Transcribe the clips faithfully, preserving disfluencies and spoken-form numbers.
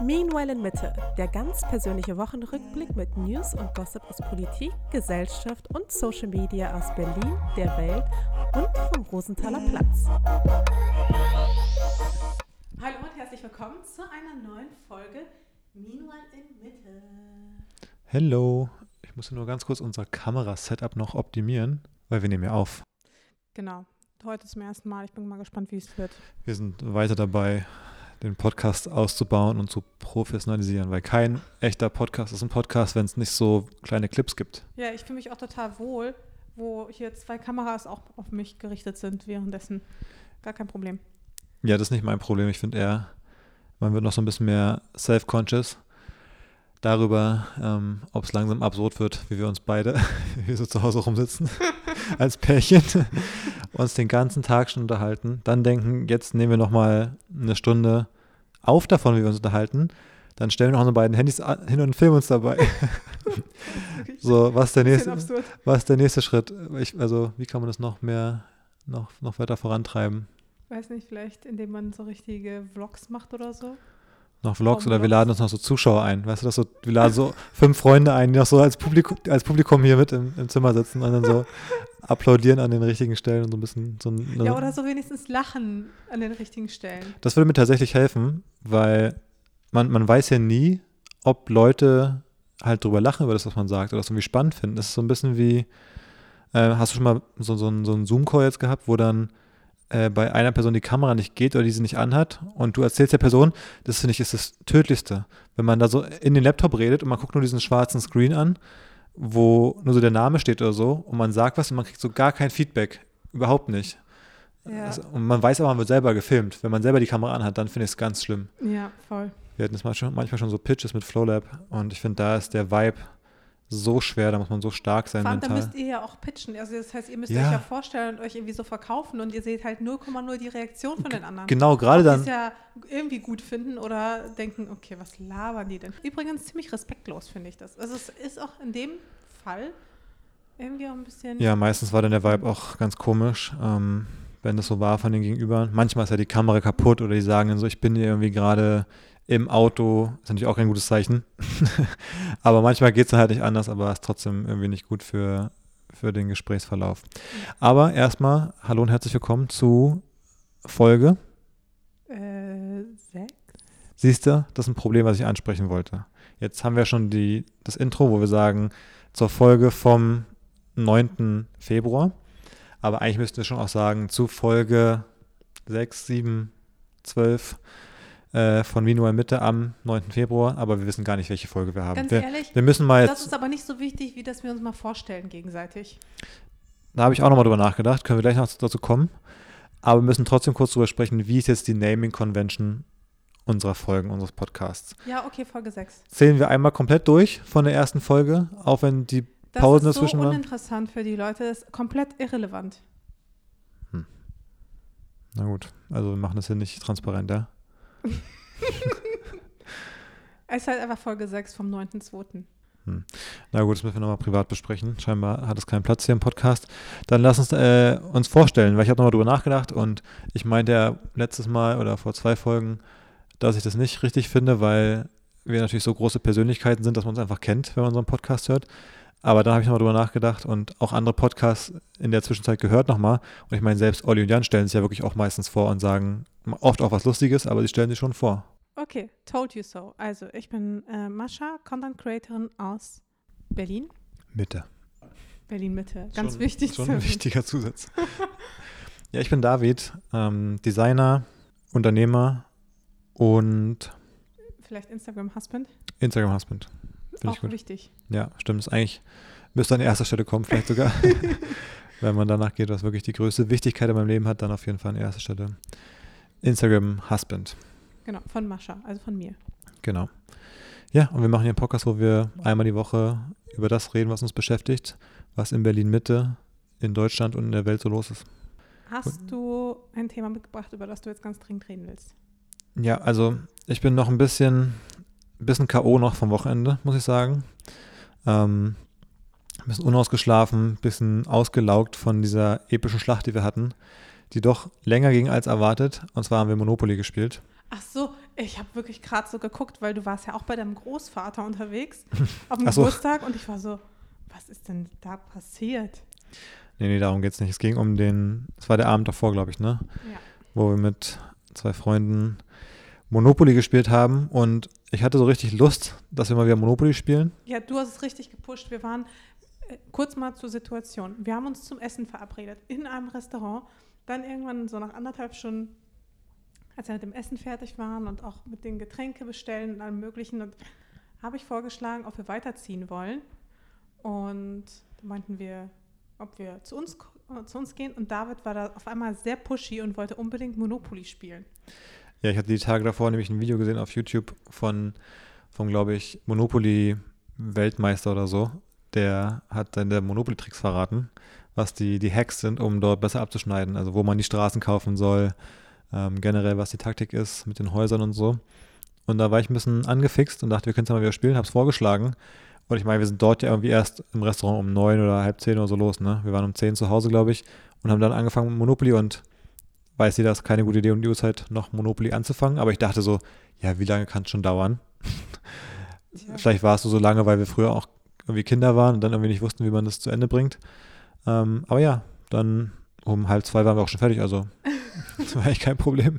Meanwhile in Mitte, der ganz persönliche Wochenrückblick mit News und Gossip aus Politik, Gesellschaft und Social Media aus Berlin, der Welt und vom Rosenthaler Platz. Hallo und herzlich willkommen zu einer neuen Folge Meanwhile in Mitte. Hello, ich muss nur ganz kurz unser Kamera-Setup noch optimieren, weil wir nehmen ja auf. Genau, heute zum ersten Mal. Ich bin mal gespannt, wie es wird. Wir sind weiter dabei, den Podcast auszubauen und zu professionalisieren, weil kein echter Podcast ist ein Podcast, wenn es nicht so kleine Clips gibt. Ja, ich fühle mich auch total wohl, wo hier zwei Kameras auch auf mich gerichtet sind währenddessen. Gar kein Problem. Ja, das ist nicht mein Problem. Ich finde eher, man wird noch so ein bisschen mehr self-conscious darüber, ähm, ob es langsam absurd wird, wie wir uns beide, wie wir so zu Hause rumsitzen, als Pärchen, uns den ganzen Tag schon unterhalten. Dann denken, jetzt nehmen wir nochmal eine Stunde auf davon, wie wir uns unterhalten. Dann stellen wir noch unsere beiden Handys hin und filmen uns dabei. So, was ist der nächste, was ist der nächste Schritt? Ich, also, wie kann man das noch mehr, noch, noch weiter vorantreiben? Weiß nicht, vielleicht indem man so richtige Vlogs macht oder so? Noch Vlogs oder wir laden uns noch so Zuschauer ein. Weißt du, das so, wir laden so fünf Freunde ein, die noch so als Publikum, als Publikum hier mit im, im Zimmer sitzen und dann so applaudieren an den richtigen Stellen und so ein bisschen so eine, ja, oder so wenigstens lachen an den richtigen Stellen. Das würde mir tatsächlich helfen, weil man, man weiß ja nie, ob Leute halt drüber lachen über das, was man sagt oder das irgendwie spannend finden. Das ist so ein bisschen wie, äh, hast du schon mal so, so, so einen Zoom-Call jetzt gehabt, wo dann äh, bei einer Person die Kamera nicht geht oder die sie nicht anhat und du erzählst der Person, das finde ich ist das Tödlichste, wenn man da so in den Laptop redet und man guckt nur diesen schwarzen Screen an, wo nur so der Name steht oder so und man sagt was und man kriegt so gar kein Feedback, überhaupt nicht. Ja. Also, und man weiß aber, man wird selber gefilmt. Wenn man selber die Kamera anhat, dann finde ich es ganz schlimm. Ja, voll. Wir hatten jetzt manchmal, manchmal schon so Pitches mit Flowlab und ich finde, da ist der Vibe so schwer, da muss man so stark sein Vor allem, mental. Da müsst ihr ja auch pitchen. Also das heißt, ihr müsst ja. euch ja vorstellen und euch irgendwie so verkaufen und ihr seht halt null Komma null die Reaktion von den anderen. Genau, gerade dann. Die es ja irgendwie gut finden oder denken, okay, was labern die denn? Übrigens ziemlich respektlos, finde ich das. Also es ist auch in dem Fall irgendwie auch ein bisschen... Ja, meistens war dann der Vibe auch ganz komisch, ähm, wenn das so war von den Gegenübern. Manchmal ist ja die Kamera kaputt oder die sagen dann so, ich bin hier irgendwie gerade im Auto, ist natürlich auch kein gutes Zeichen. Aber manchmal geht es dann halt nicht anders, aber ist trotzdem irgendwie nicht gut für, für den Gesprächsverlauf. Aber erstmal, hallo und herzlich willkommen zu Folge äh, sechs. Siehst du, das ist ein Problem, was ich ansprechen wollte. Jetzt haben wir schon die, das Intro, wo wir sagen, zur Folge vom neunten Februar. Aber eigentlich müssten wir schon auch sagen, zu Folge sechs, sieben, zwölf äh, von Meanwhile Mitte am neunten Februar. Aber wir wissen gar nicht, welche Folge wir haben. Ganz wir, ehrlich, wir müssen mal jetzt, das ist aber nicht so wichtig, wie dass wir uns mal vorstellen gegenseitig. Da habe ich auch nochmal drüber nachgedacht. Können wir gleich noch dazu kommen. Aber wir müssen trotzdem kurz drüber sprechen, wie ist jetzt die Naming Convention unserer Folgen, unseres Podcasts. Ja, okay, Folge sechs. Zählen wir einmal komplett durch von der ersten Folge, auch wenn die Pausen das dazwischen waren? waren? Das ist so uninteressant für die Leute, das ist komplett irrelevant. Hm. Na gut, also wir machen das hier nicht transparent, ja? Es ist halt einfach Folge sechs vom neunten zweiten Hm. Na gut, das müssen wir nochmal privat besprechen. Scheinbar hat es keinen Platz hier im Podcast. Dann lass uns äh, uns vorstellen, weil ich habe nochmal drüber nachgedacht und ich meinte ja letztes Mal oder vor zwei Folgen, dass ich das nicht richtig finde, weil wir natürlich so große Persönlichkeiten sind, dass man uns einfach kennt, wenn man unseren Podcast hört. Aber dann habe ich nochmal drüber nachgedacht und auch andere Podcasts in der Zwischenzeit gehört nochmal. Und ich meine, selbst Olli und Jan stellen sich ja wirklich auch meistens vor und sagen oft auch was Lustiges, aber sie stellen sich schon vor. Okay, told you so. Also, ich bin äh, Mascha, Content Creatorin aus Berlin. Mitte. Berlin-Mitte, ganz schon, wichtig. Schon ein wichtiger Zusatz. Ja, ich bin David, ähm, Designer, Unternehmer und vielleicht Instagram-Husband. Instagram-Husband. Auch wichtig. Ja, stimmt. Das eigentlich müsste an erster Stelle kommen, vielleicht sogar. Wenn man danach geht, was wirklich die größte Wichtigkeit in meinem Leben hat, dann auf jeden Fall an erster Stelle. Instagram-Husband. Genau, von Mascha, also von mir. Genau. Ja, und wir machen hier einen Podcast, wo wir einmal die Woche über das reden, was uns beschäftigt, was in Berlin-Mitte, in Deutschland und in der Welt so los ist. Hast du ein Thema mitgebracht, über das du jetzt ganz dringend reden willst? Ja, also ich bin noch ein bisschen, ein bisschen K O noch vom Wochenende, muss ich sagen. Ähm, ein bisschen unausgeschlafen, ein bisschen ausgelaugt von dieser epischen Schlacht, die wir hatten, die doch länger ging als erwartet. Und zwar haben wir Monopoly gespielt. Ach so, Ich habe wirklich gerade so geguckt, weil du warst ja auch bei deinem Großvater unterwegs auf dem Ach so. Geburtstag und ich war so, was ist denn da passiert? Nee, nee, darum geht es nicht. Es ging um den, es war der Abend davor, glaube ich, ne? Ja. Wo wir mit zwei Freunden Monopoly gespielt haben und ich hatte so richtig Lust, dass wir mal wieder Monopoly spielen. Ja, du hast es richtig gepusht. Wir waren, äh, kurz mal zur Situation, wir haben uns zum Essen verabredet in einem Restaurant, dann irgendwann so nach anderthalb Stunden, als wir mit dem Essen fertig waren und auch mit den Getränke bestellen und allem möglichen, und habe ich vorgeschlagen, ob wir weiterziehen wollen und da meinten wir, ob wir zu uns, äh, zu uns gehen und David war da auf einmal sehr pushy und wollte unbedingt Monopoly spielen. Ja, ich hatte die Tage davor nämlich ein Video gesehen auf YouTube von, von glaube ich, Monopoly-Weltmeister oder so. Der hat dann der Monopoly-Tricks verraten, was die, die Hacks sind, um dort besser abzuschneiden. Also wo man die Straßen kaufen soll, ähm, generell was die Taktik ist mit den Häusern und so. Und da war ich ein bisschen angefixt und dachte, wir können es ja mal wieder spielen, habe es vorgeschlagen. Und ich meine, wir sind dort ja irgendwie erst im Restaurant um neun oder halb zehn oder so los, ne? Wir waren um zehn zu Hause, glaube ich, und haben dann angefangen mit Monopoly und weiß jeder, das ist keine gute Idee, um die Uhrzeit noch Monopoly anzufangen. Aber ich dachte so, ja, wie lange kann es schon dauern? Ja. Vielleicht war es so lange, weil wir früher auch irgendwie Kinder waren und dann irgendwie nicht wussten, wie man das zu Ende bringt. Ähm, aber ja, dann um halb zwei waren wir auch schon fertig, also das war eigentlich kein Problem.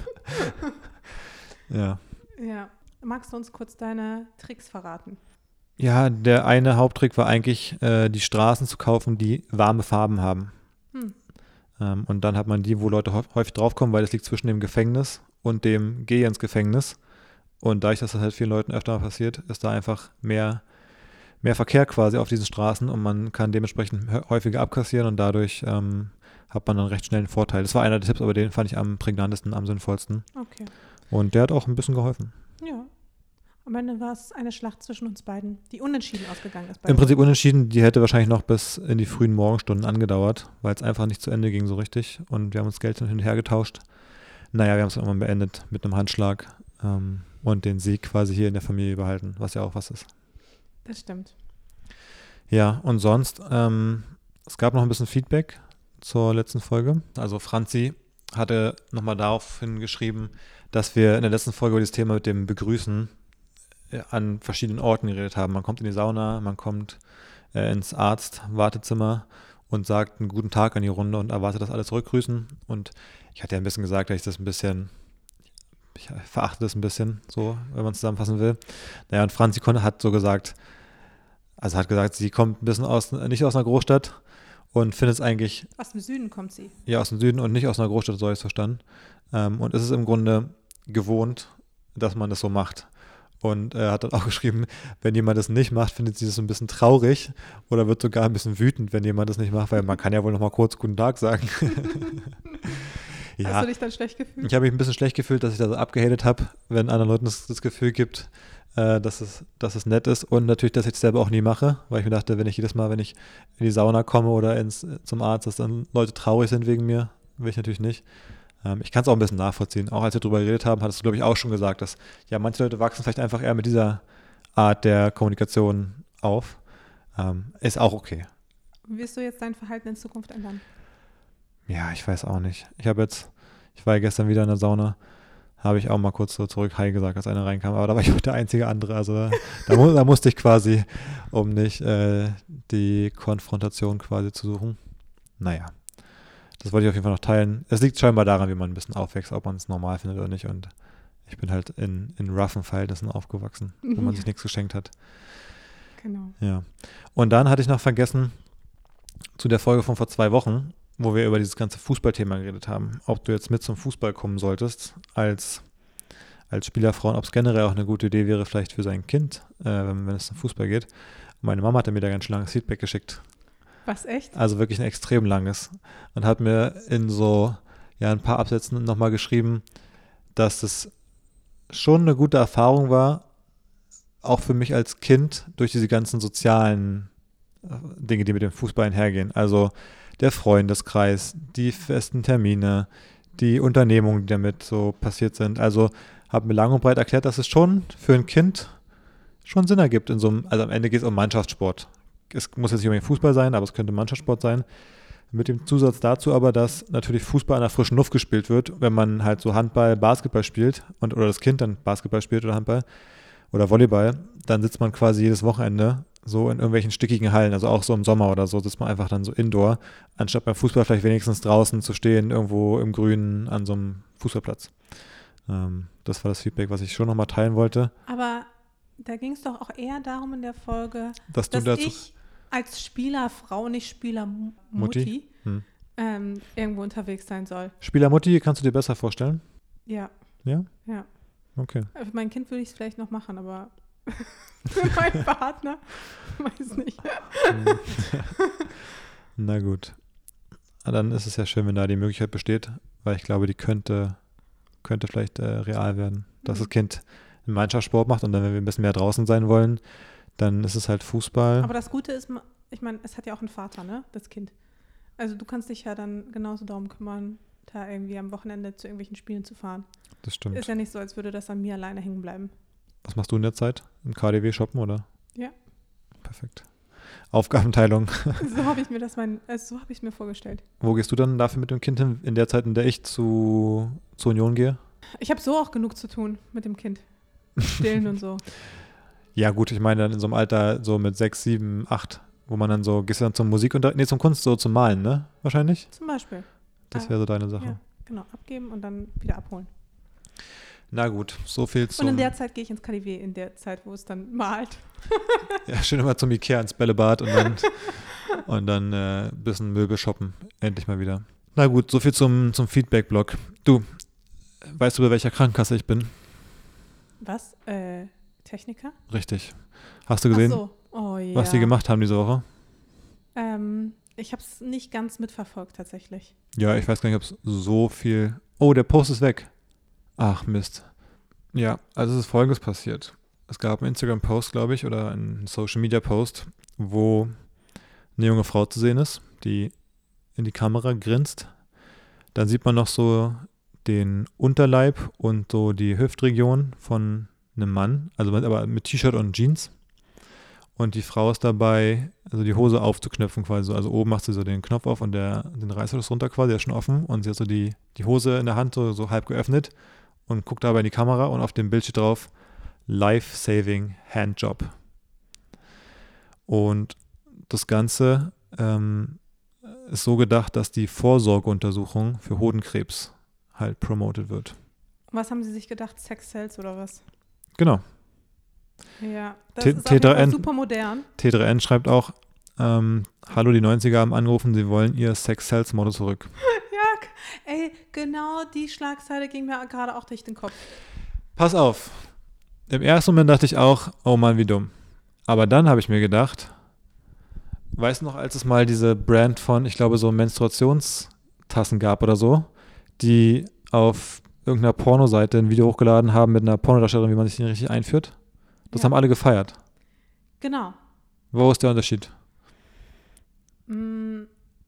Ja. Ja. Magst du uns kurz deine Tricks verraten? Ja, der eine Haupttrick war eigentlich, äh, die Straßen zu kaufen, die warme Farben haben. Hm. Ähm, und dann hat man die, wo Leute häufig draufkommen, weil das liegt zwischen dem Gefängnis und dem Geh ins Gefängnis. Und dadurch, dass das halt vielen Leuten öfter mal passiert, ist da einfach mehr, mehr Verkehr quasi auf diesen Straßen und man kann dementsprechend häufiger abkassieren und dadurch ähm, hat man dann recht schnell einen Vorteil. Das war einer der Tipps, aber den fand ich am prägnantesten, am sinnvollsten. Okay. Und der hat auch ein bisschen geholfen. Ja. Am Ende war es eine Schlacht zwischen uns beiden, die unentschieden ausgegangen ist. Im Prinzip unentschieden, die hätte wahrscheinlich noch bis in die frühen Morgenstunden angedauert, weil es einfach nicht zu Ende ging so richtig und wir haben uns Geld hin und her getauscht. Naja, wir haben es irgendwann beendet mit einem Handschlag ähm, und den Sieg quasi hier in der Familie behalten, was ja auch was ist. Das stimmt. Ja, und sonst, ähm, es gab noch ein bisschen Feedback zur letzten Folge. Also Franzi hatte nochmal daraufhin geschrieben, dass wir in der letzten Folge über das Thema mit dem Begrüßen an verschiedenen Orten geredet haben. Man kommt in die Sauna, man kommt äh, ins Arzt-Wartezimmer und sagt einen guten Tag an die Runde und erwartet, dass alle zurückgrüßen. Und ich hatte ja ein bisschen gesagt, dass ich das ein bisschen, ich verachte das ein bisschen, so, wenn man zusammenfassen will. Naja, und Franzi hat so gesagt, also hat gesagt, sie kommt ein bisschen aus, nicht aus einer Großstadt und findet es eigentlich... Aus dem Süden kommt sie. Ja, aus dem Süden und nicht aus einer Großstadt, so habe ich es verstanden. Ähm, und es ist im Grunde gewohnt, dass man das so macht. Und er hat dann auch geschrieben, wenn jemand das nicht macht, findet sie das so ein bisschen traurig oder wird sogar ein bisschen wütend, wenn jemand das nicht macht, weil man kann ja wohl noch mal kurz guten Tag sagen. Ja, hast du dich dann schlecht gefühlt? Ich habe mich ein bisschen schlecht gefühlt, dass ich da so abgehatet habe, wenn anderen Leuten das, das Gefühl gibt, äh, dass, es, dass es nett ist und natürlich, dass ich es selber auch nie mache, weil ich mir dachte, wenn ich jedes Mal, wenn ich in die Sauna komme oder ins, zum Arzt, dass dann Leute traurig sind wegen mir, will ich natürlich nicht. Ich kann es auch ein bisschen nachvollziehen. Auch als wir darüber geredet haben, hattest du, glaube ich, auch schon gesagt, dass ja manche Leute wachsen vielleicht einfach eher mit dieser Art der Kommunikation auf. Ähm, ist auch okay. Wirst du jetzt dein Verhalten in Zukunft ändern? Ja, ich weiß auch nicht. Ich habe jetzt, ich war ja gestern wieder in der Sauna, habe ich auch mal kurz so zurück Hi gesagt, als einer reinkam, aber da war ich auch der einzige andere. Also da, mu- da musste ich quasi, um nicht äh, die Konfrontation quasi zu suchen. Naja. Das wollte ich auf jeden Fall noch teilen. Es liegt scheinbar daran, wie man ein bisschen aufwächst, ob man es normal findet oder nicht. Und ich bin halt in, in roughen Verhältnissen aufgewachsen, wo man sich nichts geschenkt hat. Genau. Ja. Und dann hatte ich noch vergessen, zu der Folge von vor zwei Wochen, wo wir über dieses ganze Fußballthema geredet haben, ob du jetzt mit zum Fußball kommen solltest, als, als Spielerfrau, ob es generell auch eine gute Idee wäre, vielleicht für sein Kind, äh, wenn, wenn es zum Fußball geht. Und meine Mama hatte mir da ganz schön langes Feedback geschickt. Was, echt? Also wirklich ein extrem langes. Und hat mir in so ja, ein paar Absätzen nochmal geschrieben, dass es schon eine gute Erfahrung war, auch für mich als Kind, durch diese ganzen sozialen äh, Dinge, die mit dem Fußball einhergehen. Also der Freundeskreis, die festen Termine, die Unternehmungen, die damit so passiert sind. Also habe mir lang und breit erklärt, dass es schon für ein Kind schon Sinn ergibt in so einem, also am Ende geht es um Mannschaftssport. Es muss jetzt nicht unbedingt Fußball sein, aber es könnte Mannschaftssport sein, Mit dem Zusatz dazu aber, dass natürlich Fußball an der frischen Luft gespielt wird, wenn man halt so Handball, Basketball spielt und oder das Kind dann Basketball spielt oder Handball oder Volleyball, dann sitzt man quasi jedes Wochenende so in irgendwelchen stickigen Hallen, also auch so im Sommer oder so, sitzt man einfach dann so indoor, anstatt beim Fußball vielleicht wenigstens draußen zu stehen, irgendwo im Grünen an so einem Fußballplatz. Ähm, das war das Feedback, was ich schon nochmal teilen wollte. Aber da ging es doch auch eher darum in der Folge, dass, du dass dazu ich als Spielerfrau, nicht Spielermutti, Mutti? Hm. ähm, irgendwo unterwegs sein soll. Spielermutti, kannst du dir besser vorstellen? Ja. Ja? Ja. Okay. Für mein Kind würde ich es vielleicht noch machen, aber für meinen Partner weiß nicht. Na gut. Dann ist es ja schön, wenn da die Möglichkeit besteht, weil ich glaube, die könnte, könnte vielleicht äh, real werden. Dass Mhm. das Kind einen Mannschaftssport macht und dann, wenn wir ein bisschen mehr draußen sein wollen, dann ist es halt Fußball. Aber das Gute ist, ich meine, es hat ja auch einen Vater, ne, das Kind. Also du kannst dich ja dann genauso darum kümmern, da irgendwie am Wochenende zu irgendwelchen Spielen zu fahren. Das stimmt. Ist ja nicht so, als würde das an mir alleine hängen bleiben. Was machst du in der Zeit? Im K D W shoppen, oder? Ja. Perfekt. Aufgabenteilung. So habe ich mir das mein, also so habe ich mir vorgestellt. Wo gehst du dann dafür mit dem Kind hin, in der Zeit, in der ich zu, zur Union gehe? Ich habe so auch genug zu tun mit dem Kind. Stillen und so. Ja gut, ich meine dann in so einem Alter so mit sechs, sieben, acht, wo man dann so, gehst du dann zum Musikunterricht, nee, zum Kunst, so zum Malen, ne? Wahrscheinlich? Zum Beispiel. Das Ah, wäre so deine Sache. Ja, genau. Abgeben und dann wieder abholen. Na gut, so viel zum... Und in der Zeit gehe ich ins K D W, in der Zeit, wo es dann malt. Ja, schön immer zum Ikea ins Bällebad und dann, und dann äh, ein bisschen Möbel shoppen. Endlich mal wieder. Na gut, so viel zum, zum Feedback-Blog. Du, weißt du, bei welcher Krankenkasse ich bin? Was? Äh, Techniker? Richtig. Hast du gesehen, Ach so. Oh, ja. was die gemacht haben diese Woche? Ähm, ich habe es nicht ganz mitverfolgt, tatsächlich. Ja, ich weiß gar nicht, ob es so viel... Oh, der Post ist weg. Ach, Mist. Ja, also es ist Folgendes passiert. Es gab einen Instagram-Post, glaube ich, oder einen Social-Media-Post, wo eine junge Frau zu sehen ist, die in die Kamera grinst. Dann sieht man noch so den Unterleib und so die Hüftregion von einem Mann, also mit, aber mit T-Shirt und Jeans. Und die Frau ist dabei, also die Hose aufzuknöpfen quasi. Also oben macht sie so den Knopf auf und der, den Reißverschluss runter quasi, der ist schon offen. Und sie hat so die, die Hose in der Hand so, so halb geöffnet und guckt dabei in die Kamera und auf dem Bild steht drauf Life-Saving Handjob. Und das Ganze ähm, ist so gedacht, dass die Vorsorgeuntersuchung für Hodenkrebs halt promoted wird. Was haben Sie sich gedacht? Sex Cells oder was? Genau. Ja, das T- ist auf jeden T drei N Fall super modern. T drei N schreibt auch, ähm, hallo, die neunziger haben angerufen, sie wollen ihr Sex-Sales-Motto zurück. Ja, ey, genau die Schlagzeile ging mir gerade auch durch den Kopf. Pass auf. Im ersten Moment dachte ich auch, oh Mann, wie dumm. Aber dann habe ich mir gedacht, weißt du noch, als es mal diese Brand von, ich glaube, so Menstruationstassen gab oder so, die auf irgendeiner Pornoseite ein Video hochgeladen haben mit einer Pornodarstellerin, wie man sich den richtig einführt? Das Ja. haben alle gefeiert. Genau. Wo ist der Unterschied? Mm,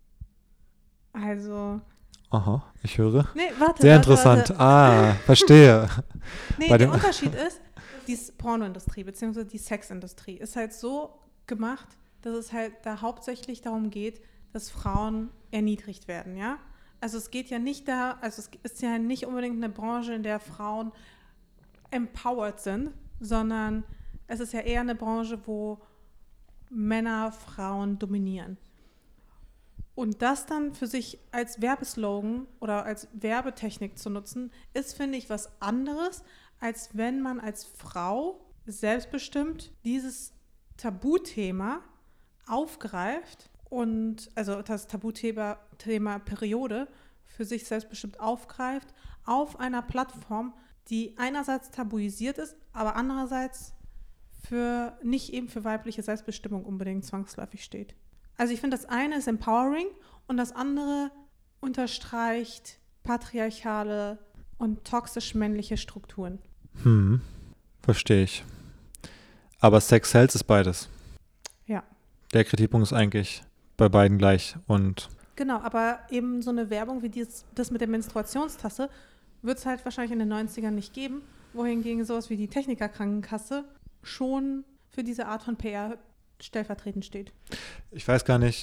Also, Aha, ich höre. nee, warte. Sehr warte, interessant. Warte. Ah, verstehe. Nee, Bei der dem- Unterschied ist, die Pornoindustrie bzw. die Sexindustrie ist halt so gemacht, dass es halt da hauptsächlich darum geht, dass Frauen erniedrigt werden, ja? Also es geht ja nicht da, also es ist ja nicht unbedingt eine Branche, in der Frauen empowered sind, sondern es ist ja eher eine Branche, wo Männer Frauen dominieren. Und das dann für sich als Werbeslogan oder als Werbetechnik zu nutzen, ist, finde ich, was anderes, als wenn man als Frau selbstbestimmt dieses Tabuthema aufgreift und, also das Tabuthema Thema Periode für sich selbstbestimmt aufgreift auf einer Plattform, die einerseits tabuisiert ist, aber andererseits für nicht eben für weibliche Selbstbestimmung unbedingt zwangsläufig steht. Also ich finde, das eine ist empowering und das andere unterstreicht patriarchale und toxisch männliche Strukturen. Hm, verstehe ich. Aber Sex Sells ist beides. Ja. Der Kritikpunkt ist eigentlich bei beiden gleich. Und Genau, aber eben so eine Werbung wie dies, das mit der Menstruationstasse wird es halt wahrscheinlich in den neunzigern nicht geben, wohingegen sowas wie die Technikerkrankenkasse schon für diese Art von P R stellvertretend steht. ich weiß gar nicht,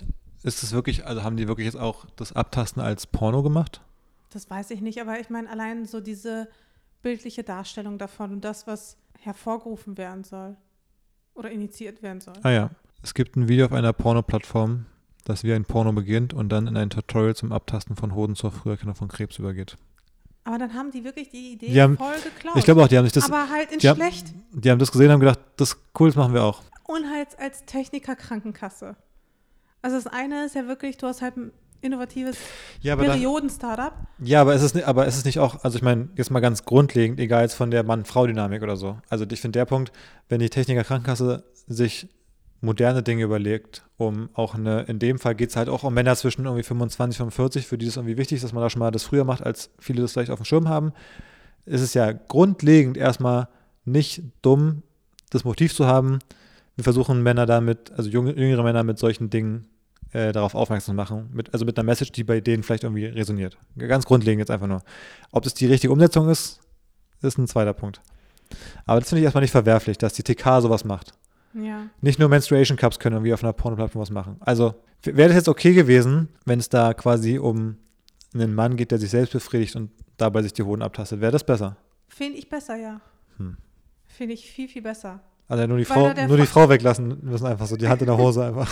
ist es wirklich, also haben die wirklich jetzt auch das Abtasten als Porno gemacht? Das weiß ich nicht, aber ich meine allein so diese bildliche Darstellung davon und das, was hervorgerufen werden soll oder initiiert werden soll. Ah ja, es gibt ein Video auf einer Porno-Plattform, das wie ein Porno beginnt und dann in ein Tutorial zum Abtasten von Hoden zur Früherkennung von Krebs übergeht. Aber dann haben die wirklich die Idee Die haben- voll geklaut. Ich glaube auch, die haben sich das, aber halt in die haben- schlecht die haben das gesehen und haben gedacht, das cool, das machen wir auch. und halt als Techniker-Krankenkasse. Also das eine ist ja wirklich, du hast halt ein innovatives Ja, aber, da, Perioden-Startup. ja, aber, ist es nicht, aber ist es nicht auch, also ich meine, jetzt mal ganz grundlegend, egal jetzt von der Mann-Frau-Dynamik oder so. Also ich finde der Punkt, wenn die Techniker-Krankenkasse sich moderne Dinge überlegt, um auch eine, in dem Fall geht es halt auch um Männer zwischen irgendwie fünfundzwanzig, fünfundvierzig, für die es irgendwie wichtig ist, dass man da schon mal das früher macht, als viele das vielleicht auf dem Schirm haben, ist es ja grundlegend erstmal nicht dumm, das Motiv zu haben. Wir versuchen Männer damit, also junge, jüngere Männer mit solchen Dingen äh, darauf aufmerksam zu machen, mit, also mit einer Message, die bei denen vielleicht irgendwie resoniert. Ganz grundlegend jetzt einfach nur. Ob das die richtige Umsetzung ist, ist ein zweiter Punkt. Aber das finde ich erstmal nicht verwerflich, dass die T K sowas macht. Ja. Nicht nur Menstruation Cups können irgendwie auf einer Porno-Plattform was machen. Also wäre das jetzt okay gewesen, wenn es da quasi um einen Mann geht, der sich selbst befriedigt und dabei sich die Hoden abtastet. Wäre das besser? Finde ich besser, ja. Hm. Finde ich viel, viel besser. Also nur die, Weil Frau, da der nur die Fa- Frau weglassen müssen, einfach so die Hand in der Hose einfach.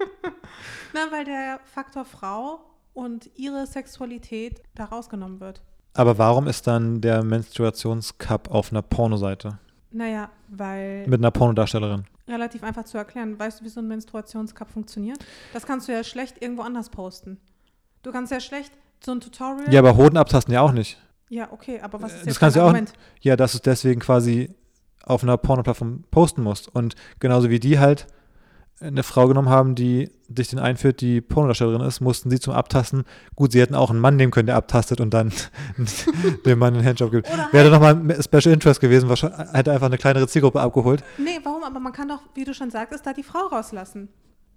Na, weil der Faktor Frau und ihre Sexualität da rausgenommen wird. Aber warum ist dann der Menstruationscup auf einer Pornoseite? Naja, weil Mit einer Pornodarstellerin? relativ einfach zu erklären. Weißt du, wie so ein Menstruationscup funktioniert? Das kannst du ja schlecht irgendwo anders posten. Du kannst ja schlecht so ein Tutorial. Ja, aber Hoden abtasten ja auch nicht. Ja, okay, aber was ist Das jetzt kannst dein du auch- Argument? Ja, dass du es deswegen quasi auf einer Pornoplattform posten musst. Und genauso wie die halt eine Frau genommen haben, die sich den einführt, die Pornodarstellerin ist, mussten sie zum Abtasten. Gut, sie hätten auch einen Mann nehmen können, der abtastet und dann dem Mann einen Handjob gibt. Oder Wäre halt, nochmal ein Special Interest gewesen, wahrscheinlich hätte einfach eine kleinere Zielgruppe abgeholt. nee, warum? Aber man kann doch, wie du schon sagtest, da die Frau rauslassen.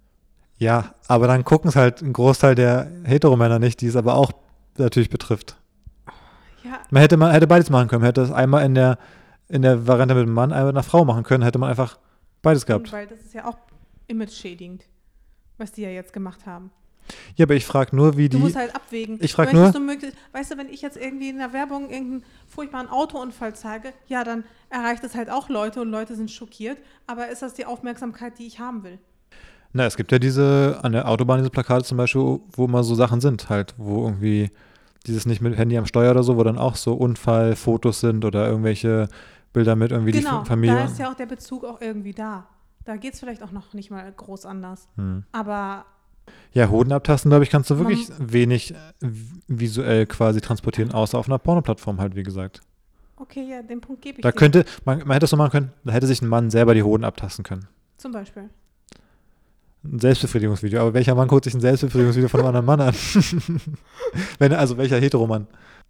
Ja, aber dann gucken es halt ein Großteil der Heteromänner nicht, die es aber auch natürlich betrifft. Ja, Man hätte, man hätte beides machen können. Man hätte es einmal in der, in der Variante mit dem Mann, einmal mit einer Frau machen können, hätte man einfach beides gehabt. weil das ist ja auch image-schädigend, was die ja jetzt gemacht haben. Ja, aber ich frage nur, wie Du die. musst halt abwägen. Ich frag Möchtest nur- du möglich- Weißt du, wenn ich jetzt irgendwie in der Werbung irgendeinen furchtbaren Autounfall zeige, ja, dann erreicht es halt auch Leute und Leute sind schockiert. Aber ist das die Aufmerksamkeit, die ich haben will? Na, es gibt ja diese, an der Autobahn diese Plakate zum Beispiel, wo mal so Sachen sind halt, wo irgendwie dieses nicht mit Handy am Steuer oder so, wo dann auch so Unfallfotos sind oder irgendwelche Bilder mit irgendwie Genau, die Familie. da ist ja auch der Bezug auch irgendwie da. Da geht es vielleicht auch noch nicht mal groß anders. Hm. Aber Ja, Hoden abtasten, glaube ich, kannst du Man- wirklich wenig äh, visuell quasi transportieren, außer auf einer Pornoplattform halt, wie gesagt. okay, ja, den Punkt gebe ich Da dir. könnte, man, man hätte es so machen können, da hätte sich ein Mann selber die Hoden abtasten können. Zum Beispiel. Ein Selbstbefriedigungsvideo. Aber welcher Mann guckt sich ein Selbstbefriedigungsvideo von einem anderen Mann an? Wenn, also welcher Heteromann?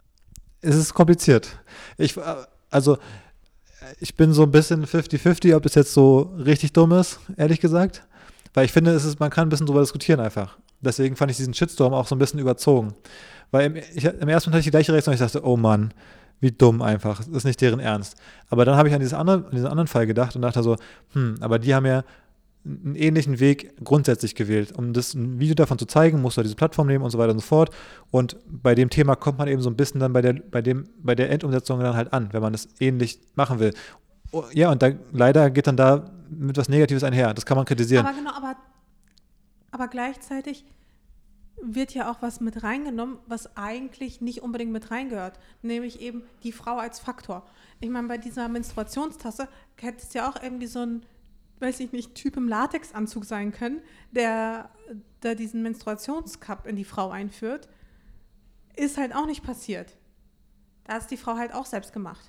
Es ist kompliziert. Ich, äh, also, ich bin so ein bisschen fifty fifty, ob das jetzt so richtig dumm ist, ehrlich gesagt. Weil ich finde, es ist, man kann ein bisschen drüber diskutieren einfach. Deswegen fand ich diesen Shitstorm auch so ein bisschen überzogen. Weil im, ich, im ersten Moment hatte ich die gleiche Reaktion. Ich dachte, oh Mann, wie dumm einfach. Das ist nicht deren Ernst. Aber dann habe ich an, dieses andere, an diesen anderen Fall gedacht und dachte so, hm, aber die haben ja einen ähnlichen Weg grundsätzlich gewählt. Um das ein Video davon zu zeigen, musst du diese Plattform nehmen und so weiter und so fort. Und bei dem Thema kommt man eben so ein bisschen dann bei der, bei dem, bei der Endumsetzung dann halt an, wenn man es ähnlich machen will. Oh, ja, und da leider geht dann da mit was Negatives einher. Das kann man kritisieren. Aber genau, aber, aber gleichzeitig wird ja auch was mit reingenommen, was eigentlich nicht unbedingt mit reingehört. Nämlich eben die Frau als Faktor. Ich meine, bei dieser Menstruationstasse hätte es ja auch irgendwie so ein, weiß ich nicht, Typ im Latexanzug sein können, der, der diesen Menstruationscup in die Frau einführt. Ist halt auch nicht passiert. Da ist die Frau halt auch selbst gemacht.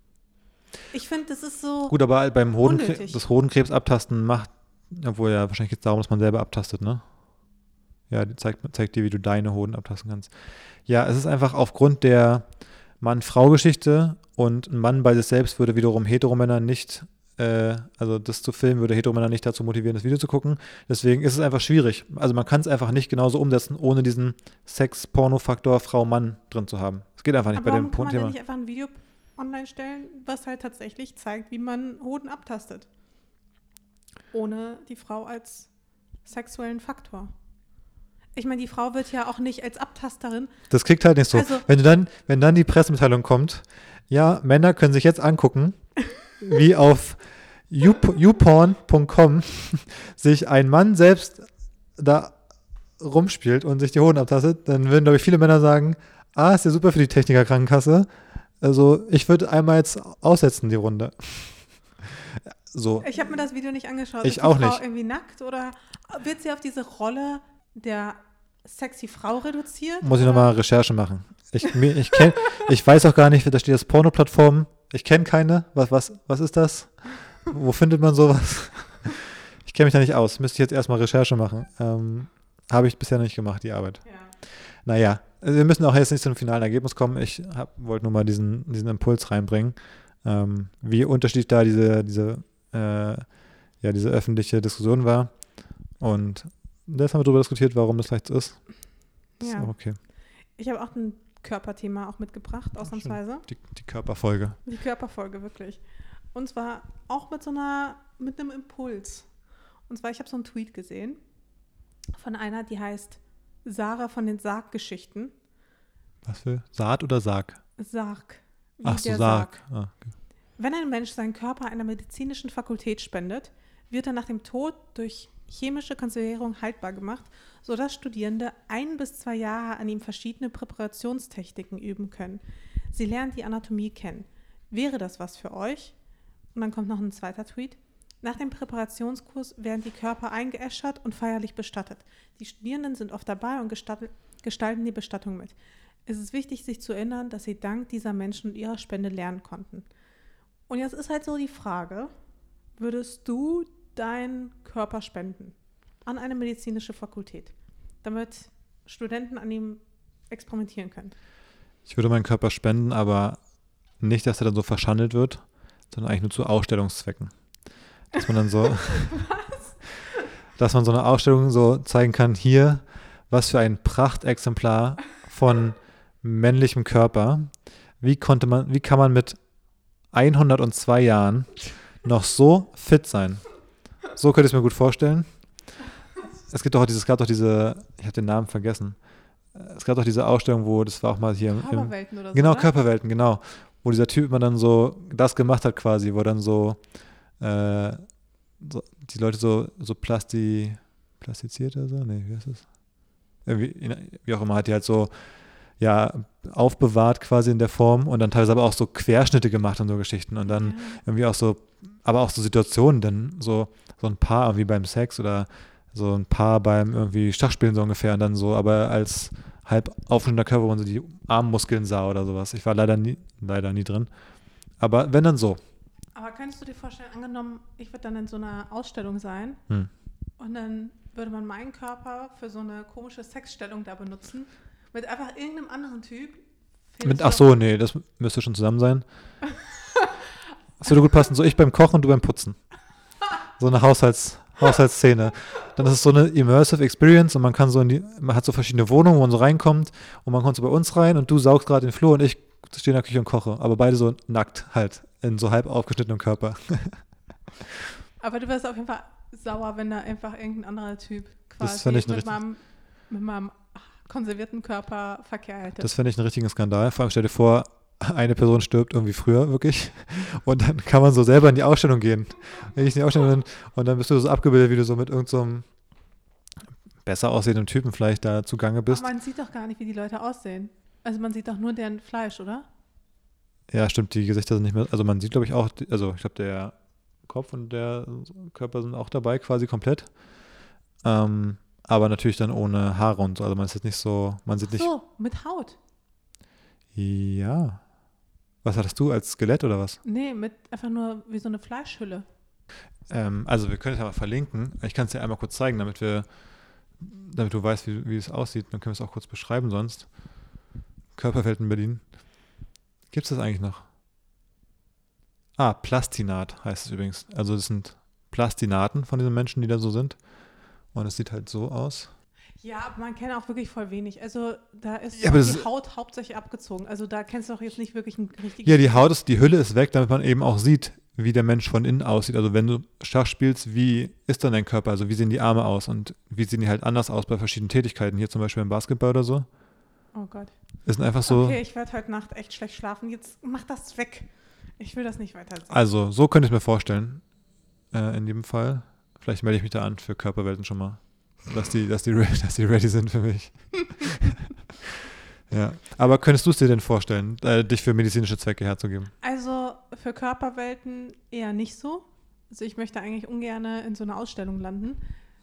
Ich finde, das ist so. Gut, aber beim Hodenkrebs, unnötig. das Hodenkrebs abtasten macht, obwohl ja wahrscheinlich geht es darum, dass man selber abtastet, ne? Ja, die zeigt, zeigt dir, wie du deine Hoden abtasten kannst. Ja, es ist einfach aufgrund der Mann-Frau-Geschichte und ein Mann bei sich selbst würde wiederum Heteromänner nicht, äh, also das zu filmen, würde Heteromänner nicht dazu motivieren, das Video zu gucken. Deswegen ist es einfach schwierig. Also man kann es einfach nicht genauso umsetzen, ohne diesen Sex-Porno-Faktor Frau-Mann drin zu haben. Es geht einfach nicht Aber bei warum dem kann man denn Thema. nicht einfach ein Video online stellen, was halt tatsächlich zeigt, wie man Hoden abtastet? Ohne die Frau als sexuellen Faktor. Ich meine, die Frau wird ja auch nicht als Abtasterin. Das klingt halt nicht so. Also- wenn, du dann, wenn dann die Pressemitteilung kommt, ja, Männer können sich jetzt angucken, wie auf youporn punkt com sich ein Mann selbst da rumspielt und sich die Hoden abtastet, dann würden, glaube ich, viele Männer sagen, ah, ist ja super für die Techniker-Krankenkasse. Also ich würde einmal jetzt aussetzen, die Runde. So. Ich habe mir das Video nicht angeschaut. Ich ist die auch Frau nicht. irgendwie nackt oder wird sie auf diese Rolle der sexy Frau reduziert? Muss ich oder? nochmal Recherche machen. Ich, mir, ich, kenn, ich weiß auch gar nicht, da steht das Porno-Plattform. Ich kenne keine. Was, was, was ist das? Wo findet man sowas? Ich kenne mich da nicht aus. Müsste ich jetzt erstmal Recherche machen. Ähm, Habe ich bisher noch nicht gemacht, die Arbeit. Ja. Naja, wir müssen auch jetzt nicht zum finalen Ergebnis kommen. Ich wollte nur mal diesen, diesen Impuls reinbringen, ähm, wie unterschiedlich da diese, diese, äh, ja, diese öffentliche Diskussion war. Und jetzt haben wir darüber diskutiert, warum das vielleicht so ist. Das Ja. ist auch okay. Ich habe auch ein Körperthema auch mitgebracht, ausnahmsweise. Die, die Körperfolge. Die Körperfolge, wirklich. Und zwar auch mit so einer, mit einem Impuls. Und zwar, ich habe so einen Tweet gesehen von einer, die heißt Sarah von den Sarggeschichten. Was für? Saat oder Sarg? Sarg. wie Ach so, der Sarg. Ah, okay. Wenn ein Mensch seinen Körper einer medizinischen Fakultät spendet, wird er nach dem Tod durch chemische Konservierung haltbar gemacht, sodass Studierende ein bis zwei Jahre an ihm verschiedene Präparationstechniken üben können. Sie lernen die Anatomie kennen. Wäre das was für euch? Und dann kommt noch ein zweiter Tweet. Nach dem Präparationskurs werden die Körper eingeäschert und feierlich bestattet. Die Studierenden sind oft dabei und gestattet, gestalten die Bestattung mit. Es ist wichtig, sich zu erinnern, dass sie dank dieser Menschen und ihrer Spende lernen konnten. Und jetzt ist halt so die Frage, würdest du deinen Körper spenden an eine medizinische Fakultät, damit Studenten an ihm experimentieren können? Ich würde meinen Körper spenden, aber nicht, dass er dann so verschandelt wird, sondern eigentlich nur zu Ausstellungszwecken. Dass man dann so, Was? dass man so eine Ausstellung so zeigen kann, hier, was für ein Prachtexemplar von männlichem Körper. Wie konnte man, wie kann man mit hundertzwei Jahren noch so fit sein? So könnte ich es mir gut vorstellen. Es gibt doch auch dieses, es gab doch diese, ich habe den Namen vergessen. Es gab doch diese Ausstellung, wo, das war auch mal hier im, im Körperwelten oder so, genau, oder? Körperwelten, genau. Wo dieser Typ immer dann so das gemacht hat quasi, wo dann so, äh, so die Leute so, so plasti, plastiziert oder so? Nee, wie heißt das? Irgendwie, wie auch immer, hat die halt so, ja, aufbewahrt quasi in der Form und dann teilweise aber auch so Querschnitte gemacht und so Geschichten und dann Ja. irgendwie auch so, aber auch so Situationen, dann so, so ein Paar wie beim Sex oder so ein Paar beim irgendwie Schachspielen so ungefähr und dann so, aber als halb aufgeschnittener Körper, wo man so die Armmuskeln sah oder sowas. Ich war leider nie, leider nie drin. Aber wenn dann so. Aber könntest du dir vorstellen, angenommen, ich würde dann in so einer Ausstellung sein Hm. und dann würde man meinen Körper für so eine komische Sexstellung da benutzen, mit einfach irgendeinem anderen Typ. Mit, Findest ach du- so, nee, das müsste schon zusammen sein. Das würde gut passen. So ich beim Kochen und du beim Putzen. So eine Haushalts, Haushaltsszene. Dann ist es so eine Immersive Experience und man kann so in die, man hat so verschiedene Wohnungen, wo man so reinkommt und man kommt so bei uns rein und du saugst gerade den Flur und ich stehe in der Küche und koche. Aber beide so nackt halt, in so halb aufgeschnittenem Körper. Aber du wirst auf jeden Fall sauer, wenn da einfach irgendein anderer Typ quasi Das fänd ich ein mit, richtig- meinem, mit meinem konservierten Körper Verkehr hätte. Das fände ich einen richtigen Skandal. Vor allem stell dir vor, eine Person stirbt irgendwie früher, wirklich. Und dann kann man so selber in die Ausstellung gehen. Wenn ich in die Ausstellung bin, und dann bist du so abgebildet, wie du so mit irgendeinem so besser aussehenden Typen vielleicht da zugange bist. Aber man sieht doch gar nicht, wie die Leute aussehen. Also man sieht doch nur deren Fleisch, oder? Ja, stimmt, die Gesichter sind nicht mehr, also man sieht, glaube ich, auch, die- also ich glaube, der Kopf und der Körper sind auch dabei, quasi komplett. Ähm, aber natürlich dann ohne Haare und so. Also man ist jetzt nicht so, man sieht nicht. So, mit Haut. Ja. Was hattest du als Skelett oder was? Nee, mit einfach nur wie so eine Fleischhülle. Ähm, also wir können es ja mal verlinken. Ich kann es dir einmal kurz zeigen, damit wir, damit du weißt, wie, wie es aussieht. Dann können wir es auch kurz beschreiben sonst. Körperwelten Berlin. Gibt es das eigentlich noch? Ah, Plastinat heißt es übrigens. Also das sind Plastinaten von diesen Menschen, die da so sind. Und es sieht halt so aus. Ja, aber man kennt auch wirklich voll wenig. Also da ist Ja, aber doch das die ist- Haut hauptsächlich abgezogen. Also da kennst du doch jetzt nicht wirklich einen richtigen... Ja, die Haut ist, die Hülle ist weg, damit man eben auch sieht, wie der Mensch von innen aussieht. Also wenn du Schach spielst, wie ist dann dein Körper? Also wie sehen die Arme aus und wie sehen die halt anders aus bei verschiedenen Tätigkeiten? Hier zum Beispiel im Basketball oder so. Oh Gott. Ist einfach so. Okay, ich werde heute Nacht echt schlecht schlafen. Jetzt mach das weg. Ich will das nicht weiter sehen. Also so könnte ich mir vorstellen, äh, in jedem Fall. Vielleicht melde ich mich da an für Körperwelten schon mal. Dass die, dass die, dass die ready sind für mich. Ja. Aber könntest du es dir denn vorstellen, äh, dich für medizinische Zwecke herzugeben? Also für Körperwelten eher nicht so. Also ich möchte eigentlich ungern in so einer Ausstellung landen.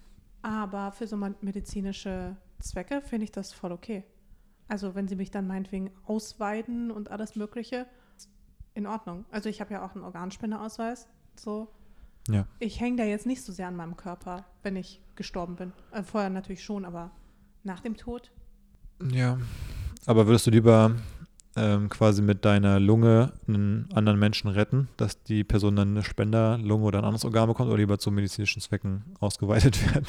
Aber für so medizinische Zwecke finde ich das voll okay. Also wenn sie mich dann meinetwegen ausweiden und alles Mögliche, in Ordnung. Also ich habe ja auch einen Organspendeausweis. So. Ja. Ich hänge da jetzt nicht so sehr an meinem Körper, wenn ich gestorben bin. Äh, vorher natürlich schon, aber nach dem Tod. Ja. Aber würdest du lieber ähm, quasi mit deiner Lunge einen anderen Menschen retten, dass die Person dann eine Spenderlunge oder ein anderes Organ bekommt oder lieber zu medizinischen Zwecken ausgeweitet werden?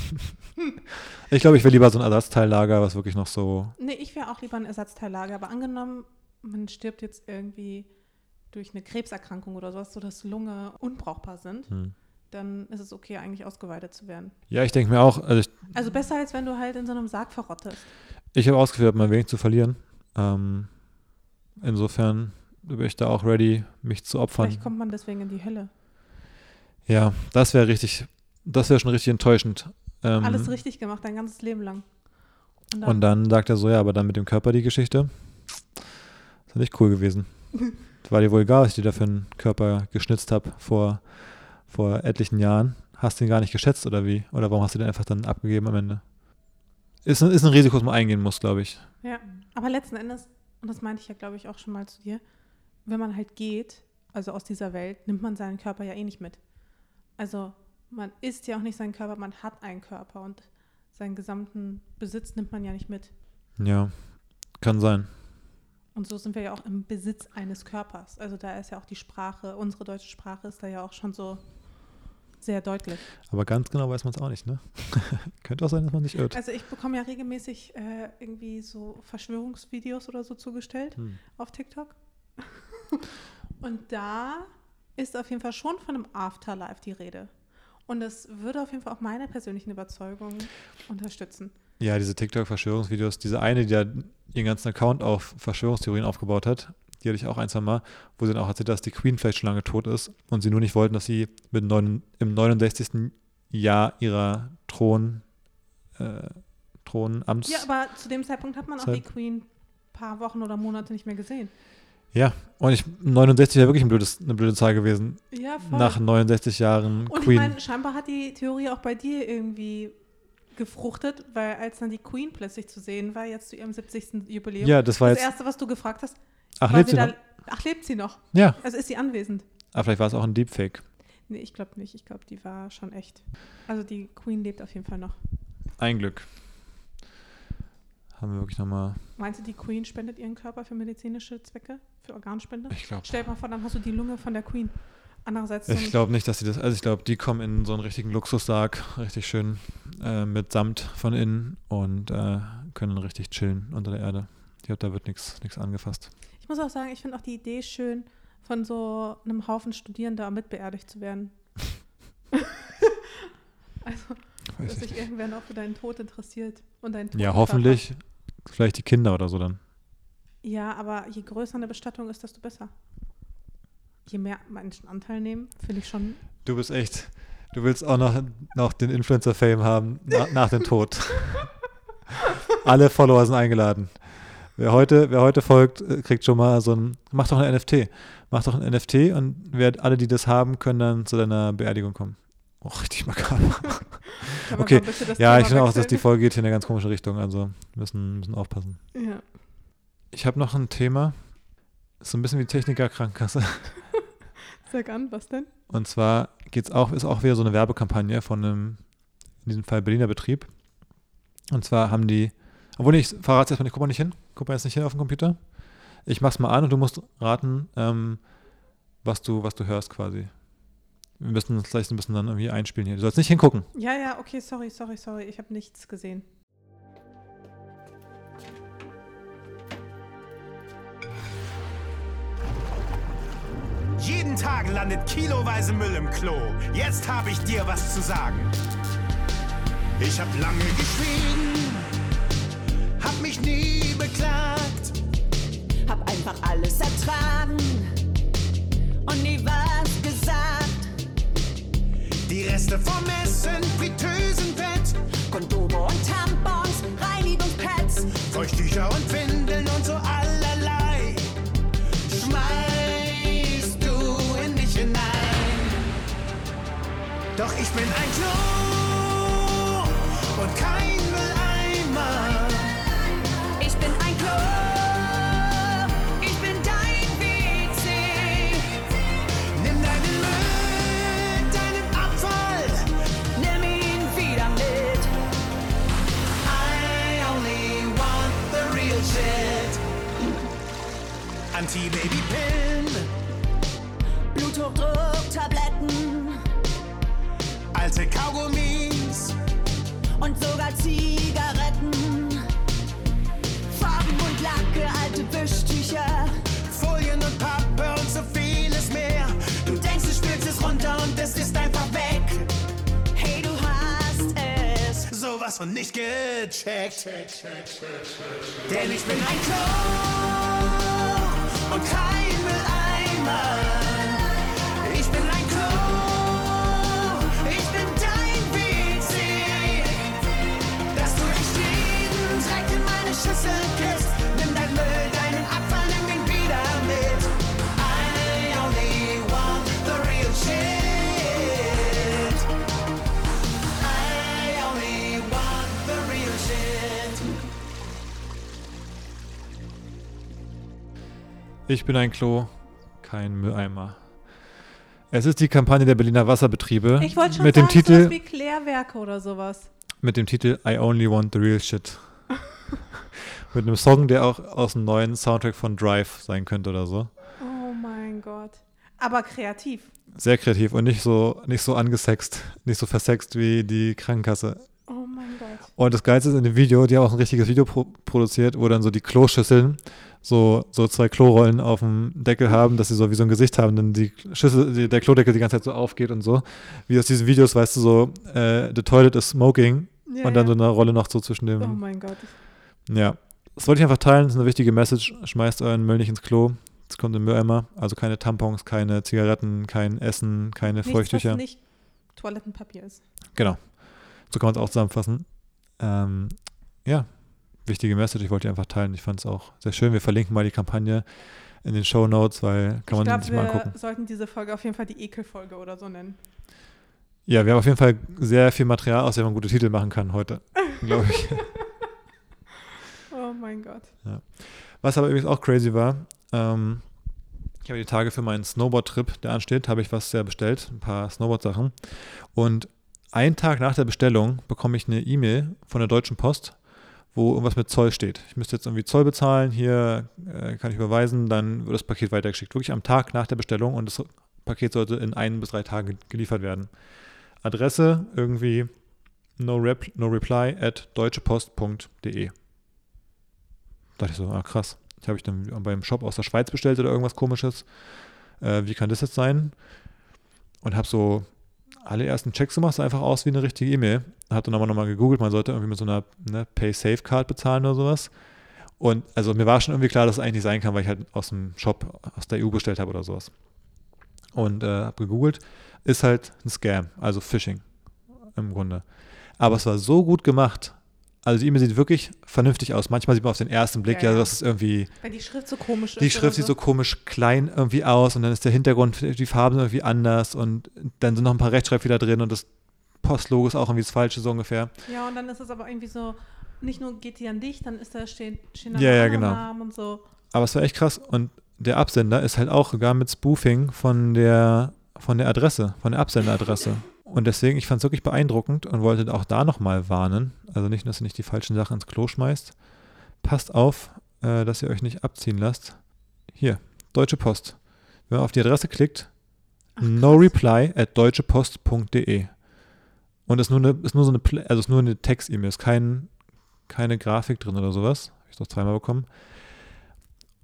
Ich glaube, ich will lieber so ein Ersatzteillager, was wirklich noch so... Nee, ich wäre auch lieber ein Ersatzteillager. Aber angenommen, man stirbt jetzt irgendwie durch eine Krebserkrankung oder sowas, sodass Lunge unbrauchbar sind, hm. dann ist es okay, eigentlich ausgeweitet zu werden. Ja, ich denke mir auch... Also, ich, also besser, als wenn du halt in so einem Sarg verrottest. Ich habe ausgeführt, mein wenig zu verlieren. Ähm, insofern bin ich da auch ready, mich zu opfern. Vielleicht kommt man deswegen in die Hölle. Ja, das wäre richtig, das wäre schon richtig enttäuschend. Ähm, Alles richtig gemacht, dein ganzes Leben lang. Und dann, und dann sagt er so, ja, aber dann mit dem Körper die Geschichte. Das ist nicht cool gewesen. War dir wohl egal, was ich dir da für einen Körper geschnitzt habe vor, vor etlichen Jahren. Hast du ihn gar nicht geschätzt oder wie? Oder warum hast du den einfach dann abgegeben am Ende? Ist ein, ist ein Risiko, das man eingehen muss, glaube ich. Ja, aber letzten Endes, und das meinte ich ja, glaube ich, auch schon mal zu dir, wenn man halt geht, also aus dieser Welt, nimmt man seinen Körper ja eh nicht mit. Also man ist ja auch nicht sein Körper, man hat einen Körper und seinen gesamten Besitz nimmt man ja nicht mit. Ja, kann sein. Und so sind wir ja auch im Besitz eines Körpers. Also da ist ja auch die Sprache, unsere deutsche Sprache ist da ja auch schon so sehr deutlich. Aber ganz genau weiß man es auch nicht, ne? Könnte auch sein, dass man sich irrt. Also ich bekomme ja regelmäßig äh, irgendwie so Verschwörungsvideos oder so zugestellt hm. auf TikTok. Und da ist auf jeden Fall schon von einem Afterlife die Rede. Und das würde auf jeden Fall auch meine persönlichen Überzeugungen unterstützen. Ja, diese TikTok-Verschwörungsvideos, diese eine, die da ihren ganzen Account auf Verschwörungstheorien aufgebaut hat, die hatte ich auch ein, zwei Mal, wo sie dann auch erzählt hat, dass die Queen vielleicht schon lange tot ist und sie nur nicht wollten, dass sie mit neun, im neunundsechzigsten Jahr ihrer Thron, äh, Thronamts... Ja, aber zu dem Zeitpunkt hat man auch Zeit. die Queen ein paar Wochen oder Monate nicht mehr gesehen. Ja, und ich, neunundsechzig wäre wirklich ein blödes, eine blöde Zahl gewesen. Ja, voll. Nach neunundsechzig Jahren und Queen. Und ich meine, scheinbar hat die Theorie auch bei dir irgendwie gefruchtet, weil als dann die Queen plötzlich zu sehen war, jetzt zu ihrem siebzigsten Jubiläum, ja, das war das jetzt, Erste, was du gefragt hast, ach, lebt sie da, noch? Ach, lebt sie noch? Ja. Also ist sie anwesend? Aber vielleicht war es auch ein Deepfake. Nee, ich glaube nicht. Ich glaube, die war schon echt. Also die Queen lebt auf jeden Fall noch. Ein Glück. Haben wir wirklich nochmal... Meinst du, die Queen spendet ihren Körper für medizinische Zwecke? Für Organspende? Ich glaube. Stell dir mal vor, dann hast du die Lunge von der Queen. Andererseits... Ich glaube nicht, dass sie das... Also ich glaube, die kommen in so einen richtigen Luxussarg, richtig schön äh, mit Samt von innen und äh, können richtig chillen unter der Erde. Ich glaube, da wird nichts angefasst. Ich muss auch sagen, ich finde auch die Idee schön, von so einem Haufen Studierender mitbeerdigt zu werden. Also, Weiß dass sich nicht. irgendwer noch für deinen Tod interessiert. Und deinen Tod ja, hoffentlich. Vielleicht die Kinder oder so dann. Ja, aber je größer eine Bestattung ist, desto besser. Je mehr Menschen Anteil nehmen, finde ich schon... Du bist echt... Du willst auch noch, noch den Influencer-Fame haben na, nach dem Tod. Alle Follower sind eingeladen. Wer heute, wer heute folgt, kriegt schon mal so ein... Mach doch ein N F T. Mach doch ein N F T und wer, alle, die das haben, können dann zu deiner Beerdigung kommen. Oh, richtig makaber. Okay, ja, ich finde auch, dass die Folge geht hier in eine ganz komische Richtung. Also müssen, müssen aufpassen. Ja. Ich habe noch ein Thema. Ist so ein bisschen wie Techniker-Krankenkasse. Sag an, was denn? Und zwar geht's auch, ist auch wieder so eine Werbekampagne von einem, in diesem Fall Berliner Betrieb. Und zwar haben die, obwohl ich verrate es erstmal nicht, guck mal nicht hin, guck mal jetzt nicht hin auf den Computer. Ich mach's mal an und du musst raten, ähm, was du, was du hörst quasi. Wir müssen uns gleich ein bisschen dann irgendwie einspielen hier. Du sollst nicht hingucken. Ja, ja, okay, sorry, sorry, sorry. Ich habe nichts gesehen. Jeden Tag Tagen landet kiloweise Müll im Klo. Jetzt hab ich dir was zu sagen. Ich hab lange geschwiegen, hab mich nie beklagt, hab einfach alles ertragen und nie was gesagt. Die Reste vom Essen, Fritteusenfett, Kondome und Tampons, Reinigungspads, Feuchttücher und Windeln und so allerlei schmeißt du in dich hinein. Doch ich bin ein Klo und kein Mülleimer. Ich bin ein Klo, ich bin dein W C. Nimm deinen Müll, deinen Abfall, Nimm ihn wieder mit. I only want the real shit. Anti-Baby-Pillen, Bluthochdruck-Tabletten alte Kaugummis und sogar Zigaretten. Farben und Lacke, alte Wischtücher. Folien und Pappe und so vieles mehr. Du denkst, du spülst es runter und es ist einfach weg. Hey, du hast es. Sowas von nicht gecheckt. Denn ich bin ein Klo und kein Mülleimer. Ich bin ein Klo, ich bin dein W C. Dass du nicht jeden Dreck in meine Schüssel kriegst. Nimm dein Müll, deinen Abfall, nimm ihn wieder mit. I only want the real shit. I only want the real shit. Ich bin ein Klo, kein Mülleimer. Es ist die Kampagne der Berliner Wasserbetriebe Ich wollte schon mit sagen, dem Titel sowas wie Klärwerke oder sowas. mit dem Titel I Only Want the Real Shit. Mit einem Song, der auch aus dem neuen Soundtrack von Drive sein könnte oder so. Oh mein Gott. Aber kreativ. Sehr kreativ und nicht so nicht so angesext, nicht so versext wie die Krankenkasse. Oh mein Gott. Und das Geilste ist in dem Video, die haben auch ein richtiges Video pro- produziert, wo dann so die Kloschüsseln so, so zwei Klorollen auf dem Deckel haben, dass sie so wie so ein Gesicht haben, dann die Schüssel, die, der Klodeckel die ganze Zeit so aufgeht und so. Wie aus diesen Videos, weißt du, so äh, the toilet is smoking Ja, und dann so ja. eine Rolle noch so zwischen dem. Oh mein Gott. Ja, das wollte ich einfach teilen, das ist eine wichtige Message. Schmeißt euren Müll nicht ins Klo, es kommt im Mülleimer. Also keine Tampons, keine Zigaretten, kein Essen, keine Nichts, Feuchttücher. was nicht Toilettenpapier ist. Genau. So kann man es auch zusammenfassen. Ähm, ja, wichtige Message. Ich wollte die einfach teilen. Ich fand es auch sehr schön. Wir verlinken mal die Kampagne in den Shownotes, weil kann man ich glaube, sich mal wir angucken. sollten diese Folge auf jeden Fall die Ekelfolge oder so nennen. Ja, wir haben auf jeden Fall sehr viel Material, aus dem man gute Titel machen kann heute, glaube ich. Oh mein Gott. Ja. Was aber übrigens auch crazy war, ähm, ich habe die Tage für meinen Snowboard-Trip, der ansteht, habe ich was sehr bestellt, ein paar Snowboard-Sachen. Und einen Tag nach der Bestellung bekomme ich eine E-Mail von der Deutschen Post, wo irgendwas mit Zoll steht. Ich müsste jetzt irgendwie Zoll bezahlen, hier äh, kann ich überweisen, dann wird das Paket weitergeschickt. Wirklich am Tag nach der Bestellung und das Paket sollte in ein bis drei Tagen geliefert werden. Adresse irgendwie no, rep, no reply at deutschepost punkt de. Da dachte ich so, ah krass. Ich habe ich dann beim Shop aus der Schweiz bestellt oder irgendwas Komisches. Äh, wie kann das jetzt sein? Und habe so alle ersten Checks gemacht, sah einfach aus wie eine richtige E-Mail. Habe dann aber nochmal gegoogelt, man sollte irgendwie mit so einer ne, Pay-Safe-Card bezahlen oder sowas. Und also mir war schon irgendwie klar, dass es eigentlich nicht sein kann, weil ich halt aus dem Shop aus der E U bestellt habe oder sowas. Und äh, habe gegoogelt, ist halt ein Scam, also Phishing im Grunde. Aber es war so gut gemacht. Also die E-Mail sieht wirklich vernünftig aus. Manchmal sieht man auf den ersten Blick, Ja, ja, ja. das ist irgendwie, Weil die Schrift so komisch ist. die Schrift oder sieht so komisch klein irgendwie aus und dann ist der Hintergrund, die Farben sind irgendwie anders und dann sind noch ein paar Rechtschreibfehler drin und das Postlogo ist auch irgendwie das Falsche so ungefähr. Ja, und dann ist es aber irgendwie so, nicht nur geht die an dich, dann ist da stehen, stehen da Ja, ja, andere genau. Namen und so. Aber es war echt krass und der Absender ist halt auch sogar mit Spoofing von der, von der Adresse, von der Absenderadresse. Und deswegen, ich fand es wirklich beeindruckend und wollte auch da nochmal warnen. Also nicht, dass ihr nicht die falschen Sachen ins Klo schmeißt. Passt auf, äh, dass ihr euch nicht abziehen lasst. Hier, Deutsche Post. Wenn man auf die Adresse klickt, Ach, no krass. reply at deutschepost punkt de. Und ist nur eine, ist nur so eine, Pl- also ist nur eine Text-E-Mail, ist kein, keine Grafik drin oder sowas. Habe ich doch zweimal bekommen.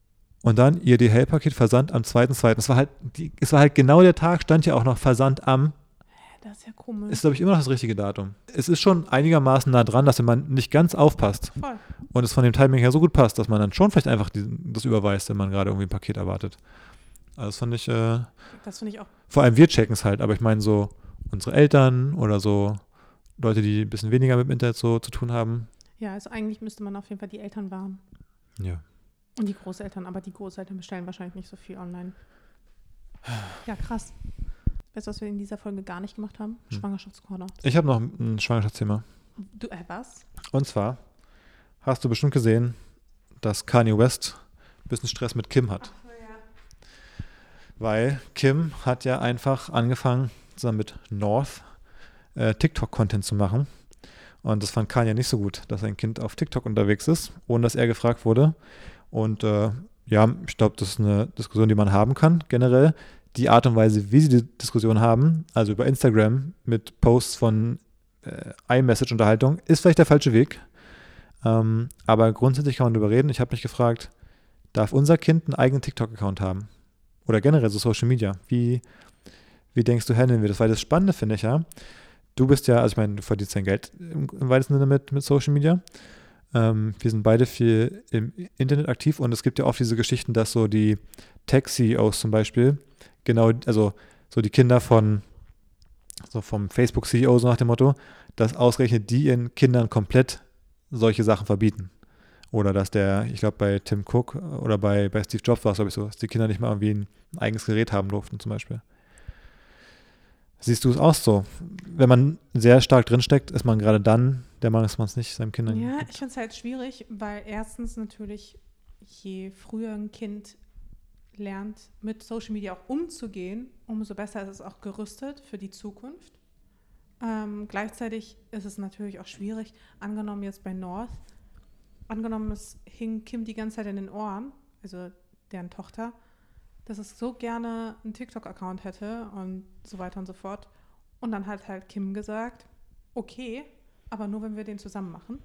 Und dann ihr D H L-Paket Versand am zweiten zweiten Es war halt, die, es war halt genau der Tag, stand ja auch noch Versand am. Das ist ja komisch. Ist, glaube ich, immer noch das richtige Datum. Es ist schon einigermaßen nah dran, dass wenn man nicht ganz aufpasst Voll. und es von dem Timing her so gut passt, dass man dann schon vielleicht einfach die, das überweist, wenn man gerade irgendwie ein Paket erwartet. Also das fand ich, äh, Das finde ich auch. vor allem wir checken es halt, aber ich meine so unsere Eltern oder so Leute, die ein bisschen weniger mit dem Internet so zu tun haben. Ja, also eigentlich müsste man auf jeden Fall die Eltern warnen. Ja. Und die Großeltern, aber die Großeltern bestellen wahrscheinlich nicht so viel online. Ja, krass. Weißt du, was wir in dieser Folge gar nicht gemacht haben? Hm. Schwangerschaftscorner. Ich habe noch ein Schwangerschaftsthema. Du, äh, was? Und zwar hast du bestimmt gesehen, dass Kanye West ein bisschen Stress mit Kim hat. Ach, ja. Weil Kim hat ja einfach angefangen, zusammen mit North äh, TikTok-Content zu machen. Und das fand Kanye nicht so gut, dass sein Kind auf TikTok unterwegs ist, ohne dass er gefragt wurde. Und äh, ja, ich glaube, das ist eine Diskussion, die man haben kann, generell. Die Art und Weise, wie sie die Diskussion haben, also über Instagram mit Posts von äh, iMessage-Unterhaltung, ist vielleicht der falsche Weg. Ähm, aber grundsätzlich kann man darüber reden. Ich habe mich gefragt, darf unser Kind einen eigenen TikTok-Account haben? Oder generell so Social Media? Wie, wie denkst du, handeln wir das? Weil das Spannende finde ich ja, du bist ja, also ich meine, du verdienst dein Geld im, im weitesten Sinne mit, mit Social Media. Ähm, wir sind beide viel im Internet aktiv und es gibt ja oft diese Geschichten, dass so die Tech-C E Os zum Beispiel, genau, also so die Kinder von, so vom Facebook-C E O, so nach dem Motto, dass ausgerechnet die ihren Kindern komplett solche Sachen verbieten. Oder dass der, ich glaube bei Tim Cook oder bei, bei Steve Jobs war es, glaube ich, so, dass die Kinder nicht mal irgendwie ein eigenes Gerät haben durften zum Beispiel. Siehst du es auch so? Wenn man sehr stark drinsteckt, ist man gerade dann der Meinung, dass man es nicht seinem Kindern Ja, gibt. ich finde es halt schwierig, weil erstens natürlich, je früher ein Kind lernt, mit Social Media auch umzugehen, umso besser ist es auch gerüstet für die Zukunft. Ähm, gleichzeitig ist es natürlich auch schwierig, angenommen jetzt bei North, angenommen es hing Kim die ganze Zeit in den Ohren, also deren Tochter, dass es so gerne einen TikTok-Account hätte und so weiter und so fort. Und dann hat halt Kim gesagt, okay, aber nur wenn wir den zusammen machen.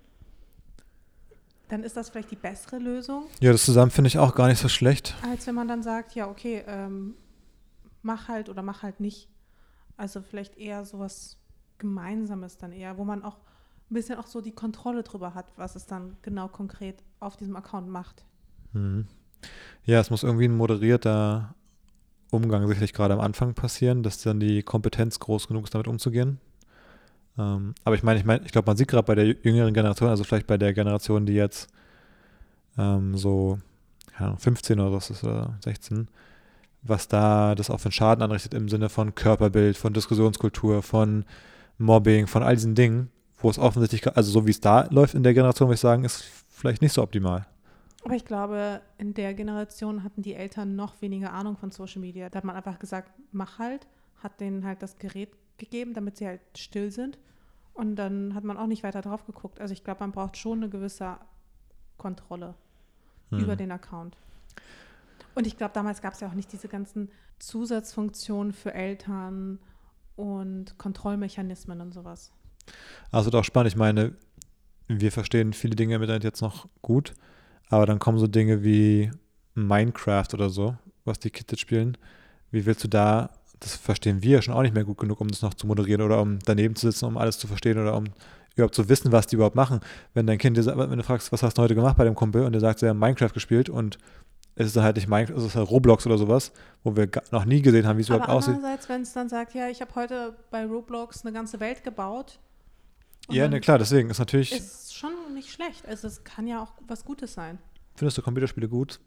Dann ist das vielleicht die bessere Lösung, Ja, das zusammen finde ich auch gar nicht so schlecht. als wenn man dann sagt, ja, okay, ähm, mach halt oder mach halt nicht. Also vielleicht eher sowas Gemeinsames dann eher, wo man auch ein bisschen auch so die Kontrolle drüber hat, was es dann genau konkret auf diesem Account macht. Mhm. Ja, es muss irgendwie ein moderierter Umgang sicherlich gerade am Anfang passieren, dass dann die Kompetenz groß genug ist, damit umzugehen. Ähm, aber ich meine, ich meine, ich glaube, man sieht gerade bei der jüngeren Generation, also vielleicht bei der Generation, die jetzt ähm, so keine Ahnung, fünfzehn oder was ist oder sechzehn, was da das auch für einen Schaden anrichtet im Sinne von Körperbild, von Diskussionskultur, von Mobbing, von all diesen Dingen, wo es offensichtlich, also so wie es da läuft in der Generation, würde ich sagen, ist vielleicht nicht so optimal. Aber ich glaube, in der Generation hatten die Eltern noch weniger Ahnung von Social Media. Da hat man einfach gesagt, mach halt, hat denen halt das Gerät gegeben, damit sie halt still sind. Und dann hat man auch nicht weiter drauf geguckt. Also ich glaube, man braucht schon eine gewisse Kontrolle Hm. über den Account. Und ich glaube, damals gab es ja auch nicht diese ganzen Zusatzfunktionen für Eltern und Kontrollmechanismen und sowas. Also doch spannend. Ich meine, wir verstehen viele Dinge im Internet jetzt noch gut, aber dann kommen so Dinge wie Minecraft oder so, was die Kids jetzt spielen. Wie willst du da, das verstehen wir schon auch nicht mehr gut genug, um das noch zu moderieren oder um daneben zu sitzen, um alles zu verstehen oder um überhaupt zu wissen, was die überhaupt machen. Wenn dein Kind dir, sa- wenn du fragst, was hast du heute gemacht bei dem Kumpel und der sagt, er hat Minecraft gespielt und es ist dann halt nicht Minecraft, es ist halt Roblox oder sowas, wo wir ga- noch nie gesehen haben, wie es Aber überhaupt aussieht. andererseits, wenn es dann sagt, ja, ich habe heute bei Roblox eine ganze Welt gebaut. und Ja, dann ne, klar, deswegen ist natürlich, ist schon nicht schlecht. Also es kann ja auch was Gutes sein. findest du Computerspiele gut?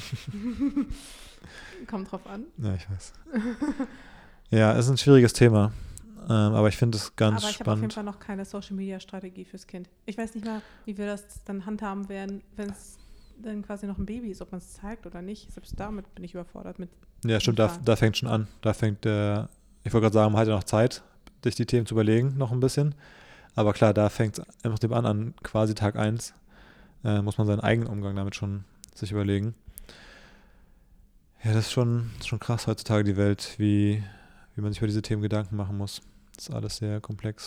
Kommt drauf an. Ja, ich weiß. Ja, es ist ein schwieriges Thema, ähm, aber ich finde es ganz Aber ich habe auf jeden spannend. Fall noch keine Social-Media-Strategie fürs Kind. Ich weiß nicht mal, wie wir das dann handhaben werden, wenn es dann quasi noch ein Baby ist, ob man es zeigt oder nicht. Selbst damit bin ich überfordert mit. Ja, stimmt, da, Fragen. da fängt schon an. Da fängt der, ich wollte gerade sagen, man hat ja noch Zeit, sich die Themen zu überlegen, noch ein bisschen. Aber klar, da fängt es im Prinzip an, an quasi Tag eins, äh, muss man seinen eigenen Umgang damit schon sich überlegen. Ja, das ist schon, das ist schon krass heutzutage, die Welt, wie, wie man sich über diese Themen Gedanken machen muss. Das ist alles sehr komplex.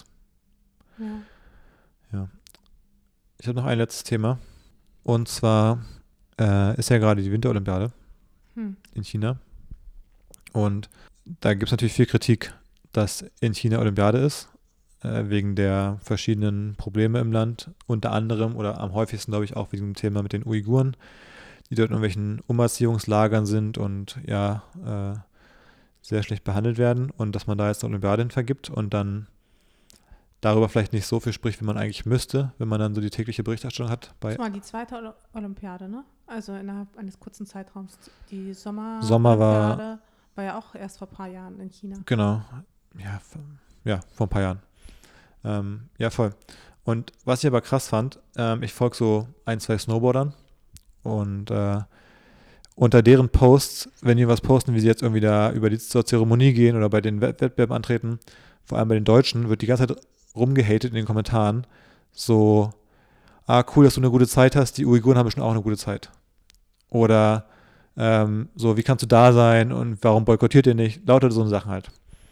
Ja. Ich habe noch ein letztes Thema. Und zwar äh, ist ja gerade die Winterolympiade Hm. in China. Und da gibt es natürlich viel Kritik, dass in China Olympiade ist, äh, wegen der verschiedenen Probleme im Land. Unter anderem oder am häufigsten, glaube ich, auch wegen dem Thema mit den Uiguren, die dort in irgendwelchen Umerziehungslagern sind und ja, äh, sehr schlecht behandelt werden. Und dass man da jetzt eine Olympiade hin vergibt und dann darüber vielleicht nicht so viel spricht, wie man eigentlich müsste, wenn man dann so die tägliche Berichterstattung hat. Bei Das war die zweite Ol- Olympiade, ne? Also innerhalb eines kurzen Zeitraums. Die Sommer Sommer war- Olympiade war ja auch erst vor ein paar Jahren in China. Genau. Ja, f- ja vor ein paar Jahren. Ähm, ja, voll. Und was ich aber krass fand, ähm, ich folge so ein, zwei Snowboardern und äh, unter deren Posts, wenn die was posten, wie sie jetzt irgendwie da über die zur Zeremonie gehen oder bei den Wett- Wettbewerben antreten, vor allem bei den Deutschen, wird die ganze Zeit rumgehatet in den Kommentaren. So, ah, cool, dass du eine gute Zeit hast, die Uiguren haben bestimmt auch eine gute Zeit. Oder ähm, so, wie kannst du da sein und warum boykottiert ihr nicht? Lauter so eine Sachen halt.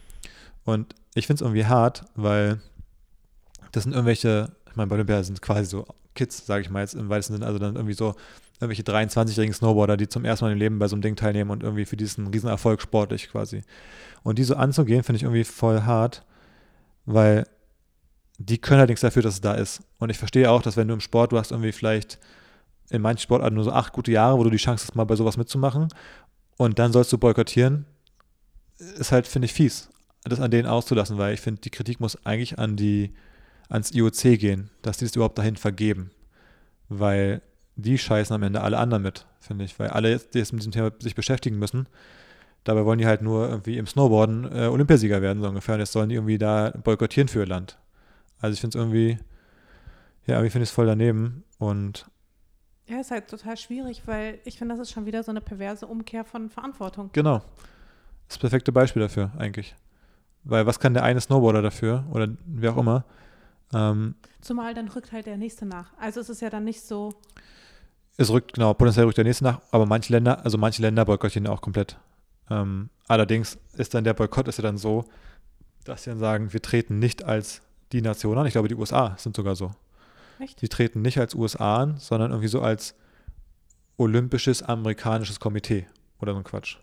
Und ich finde es irgendwie hart, weil das sind irgendwelche, ich meine, bei Olympia sind quasi so Kids, sage ich mal jetzt im weitesten Sinne, also dann irgendwie so irgendwelche dreiundzwanzigjährigen Snowboarder, die zum ersten Mal im Leben bei so einem Ding teilnehmen und irgendwie für diesen Riesenerfolg sportlich quasi. Und die so anzugehen, finde ich irgendwie voll hart, weil die können halt nichts dafür, dass es da ist. Und ich verstehe auch, dass wenn du im Sport, du hast irgendwie vielleicht in manchen Sportarten nur so acht gute Jahre, wo du die Chance hast, mal bei sowas mitzumachen und dann sollst du boykottieren, ist halt, finde ich, fies, das an denen auszulassen, weil ich finde, die Kritik muss eigentlich an die, ans I O C gehen, dass die das überhaupt dahin vergeben, weil die scheißen am Ende alle anderen mit, finde ich, weil alle jetzt, die jetzt mit diesem Thema sich beschäftigen müssen, dabei wollen die halt nur irgendwie im Snowboarden äh, Olympiasieger werden, so ungefähr, und jetzt sollen die irgendwie da boykottieren für ihr Land. Also ich finde es irgendwie, ja, irgendwie finde ich es voll daneben und Ja, ist halt total schwierig, weil ich finde, das ist schon wieder so eine perverse Umkehr von Verantwortung. genau, das perfekte Beispiel dafür eigentlich. Weil was kann der eine Snowboarder dafür oder wer auch immer? Ähm, Zumal dann rückt halt der Nächste nach. Also es ist ja dann nicht so, es rückt, genau, potenziell rückt der nächste nach, aber manche Länder, also manche Länder boykottieren auch komplett. Ähm, allerdings ist dann der Boykott ist ja dann so, dass sie dann sagen, wir treten nicht als die Nation an. Ich glaube, die U S A sind sogar so. echt? Die treten nicht als U S A an, sondern irgendwie so als olympisches amerikanisches Komitee oder so ein Quatsch.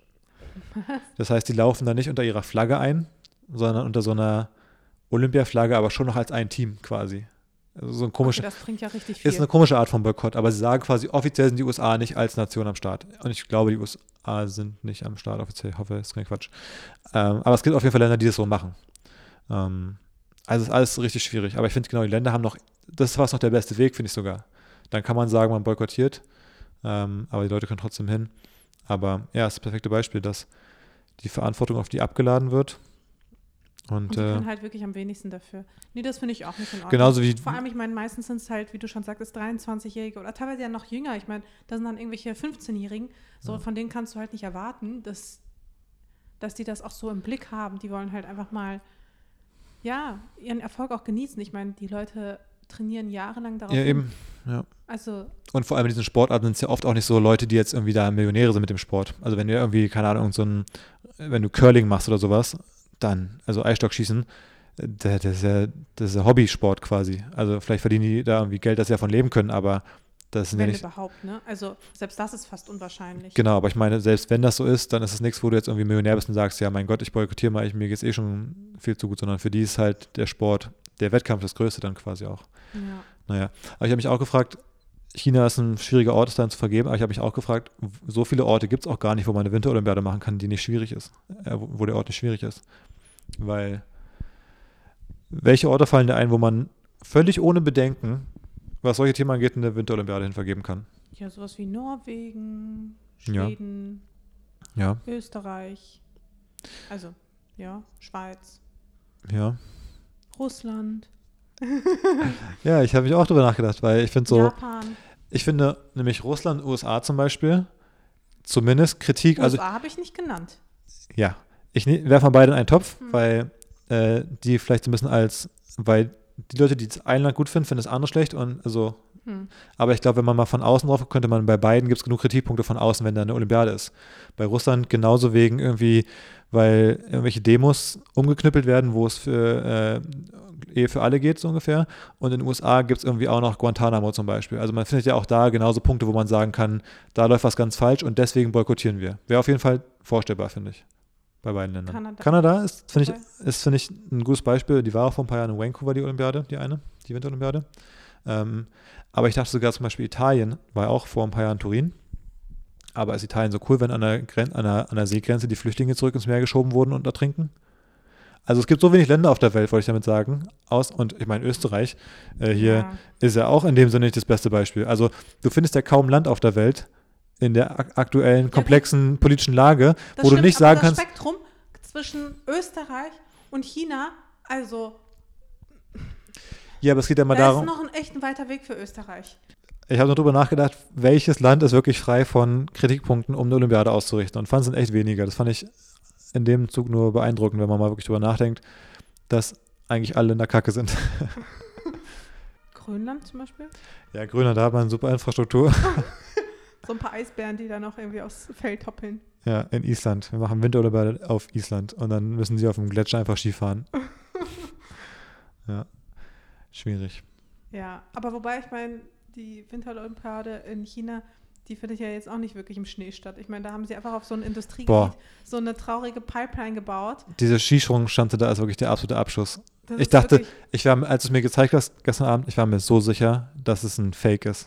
Das heißt, die laufen da nicht unter ihrer Flagge ein, sondern unter so einer Olympiaflagge, aber schon noch als ein Team quasi. Also so ein komischer, Okay, das bringt ja richtig viel. ist eine komische Art von Boykott, aber sie sagen quasi, offiziell sind die U S A nicht als Nation am Start. Und ich glaube, die U S A sind nicht am Start offiziell. Ich hoffe, das ist kein Quatsch. Ähm, aber es gibt auf jeden Fall Länder, die das so machen. Ähm, also ist alles richtig schwierig. Aber ich finde genau, die Länder haben noch, das ist fast noch der beste Weg, finde ich sogar. Dann kann man sagen, man boykottiert, ähm, aber die Leute können trotzdem hin. Aber ja, es ist das perfekte Beispiel, dass die Verantwortung auf die abgeladen wird. Und, Und die äh, können halt wirklich am wenigsten dafür. Nee, das finde ich auch nicht in Ordnung. genauso wie, Vor allem, ich meine, meistens sind es halt, wie du schon sagtest, dreiundzwanzigjährige oder teilweise ja noch jünger. Ich meine, das sind dann irgendwelche fünfzehnjährigen. So, Ja. von denen kannst du halt nicht erwarten, dass, dass die das auch so im Blick haben. Die wollen halt einfach mal, ja, ihren Erfolg auch genießen. Ich meine, die Leute trainieren jahrelang darauf ja hin. eben, ja. Also, Und vor allem in diesen Sportarten sind es ja oft auch nicht so Leute, die jetzt irgendwie da Millionäre sind mit dem Sport. Also wenn du irgendwie, keine Ahnung, so ein, wenn du Curling machst oder sowas, dann, also Eisstockschießen, das, das, ist ja, das ist ja Hobbysport quasi. Also vielleicht verdienen die da irgendwie Geld, dass sie davon leben können, aber das sind ja wenn nicht, überhaupt, ne? Also, selbst das ist fast unwahrscheinlich. genau, aber ich meine, selbst wenn das so ist, dann ist es nichts, wo du jetzt irgendwie Millionär bist und sagst, ja mein Gott, ich boykottiere mal, ich, mir geht es eh schon viel zu gut, sondern für die ist halt der Sport, der Wettkampf das Größte dann quasi auch. Ja. Naja, aber ich habe mich auch gefragt, China ist ein schwieriger Ort, es dann zu vergeben, aber ich habe mich auch gefragt, so viele Orte gibt es auch gar nicht, wo man eine Winterolympiade machen kann, die nicht schwierig ist, äh, wo, wo der Ort nicht schwierig ist. Weil, welche Orte fallen dir ein, wo man völlig ohne Bedenken, was solche Themen angeht, eine Winterolympiade hin vergeben kann? Ja, sowas wie Norwegen, Ja. Schweden, Ja, Österreich, also, ja, Schweiz, ja. Russland, Ja, ich habe mich auch drüber nachgedacht, weil ich finde so, Japan. ich finde nämlich Russland, U S A zum Beispiel, zumindest Kritik, also U S A habe ich nicht genannt. ja, ich ne, werfe mal beide in einen Topf, Hm. weil äh, die vielleicht so ein bisschen als, weil die Leute, die das eine Land gut finden, finden das andere schlecht und also, Hm. aber ich glaube, wenn man mal von außen drauf guckt, könnte man bei beiden, gibt es genug Kritikpunkte von außen, wenn da eine Olympiade ist. Bei Russland genauso wegen irgendwie, weil irgendwelche Demos umgeknüppelt werden, wo es für äh, Ehe für alle geht, so ungefähr. Und in den U S A gibt es irgendwie auch noch Guantanamo zum Beispiel. Also man findet ja auch da genauso Punkte, wo man sagen kann, da läuft was ganz falsch und deswegen boykottieren wir. Wäre auf jeden Fall vorstellbar, finde ich. Bei beiden Ländern. Kanada, Kanada ist, finde ich, ist, finde ich, ein gutes Beispiel. Die war auch vor ein paar Jahren in Vancouver, die Olympiade, die eine, die Winterolympiade. Ähm, aber ich dachte sogar zum Beispiel Italien war auch vor ein paar Jahren Turin. Aber ist Italien so cool, wenn an der, Gren- an, der, an der Seegrenze die Flüchtlinge zurück ins Meer geschoben wurden und ertrinken? Also es gibt so wenig Länder auf der Welt, wollte ich damit sagen. Aus, und ich meine, Österreich äh, hier Ja. ist ja auch in dem Sinne nicht das beste Beispiel. Also du findest ja kaum Land auf der Welt in der ak- aktuellen, komplexen politischen Lage, Das wo du stimmt, nicht aber sagen das kannst, Spektrum zwischen Österreich und China, also ja, aber es geht ja mal da darum, ist noch ein echt ein weiter Weg für Österreich. ich habe noch drüber nachgedacht, welches Land ist wirklich frei von Kritikpunkten, um eine Olympiade auszurichten. Und fand es sind echt weniger. Das fand ich in dem Zug nur beeindruckend, wenn man mal wirklich drüber nachdenkt, dass eigentlich alle in der Kacke sind. Grönland zum Beispiel. Ja, Grönland, da hat man super Infrastruktur. So ein paar Eisbären, die da noch irgendwie aufs Feld hoppeln. Ja, in Island. Wir machen Winterolympiade auf Island und dann müssen sie auf dem Gletscher einfach Skifahren. Ja, schwierig. Ja, aber wobei ich meine, die Winterolympiade in China, die findet ja jetzt auch nicht wirklich im Schnee statt. Ich meine, da haben sie einfach auf so ein Industriegebiet Boah. so eine traurige Pipeline gebaut. Diese Skisprungschanze da ist wirklich der absolute Abschuss. Das Ich ist dachte, wirklich- ich war, als du es mir gezeigt hast gestern Abend, ich war mir so sicher, dass es ein Fake ist.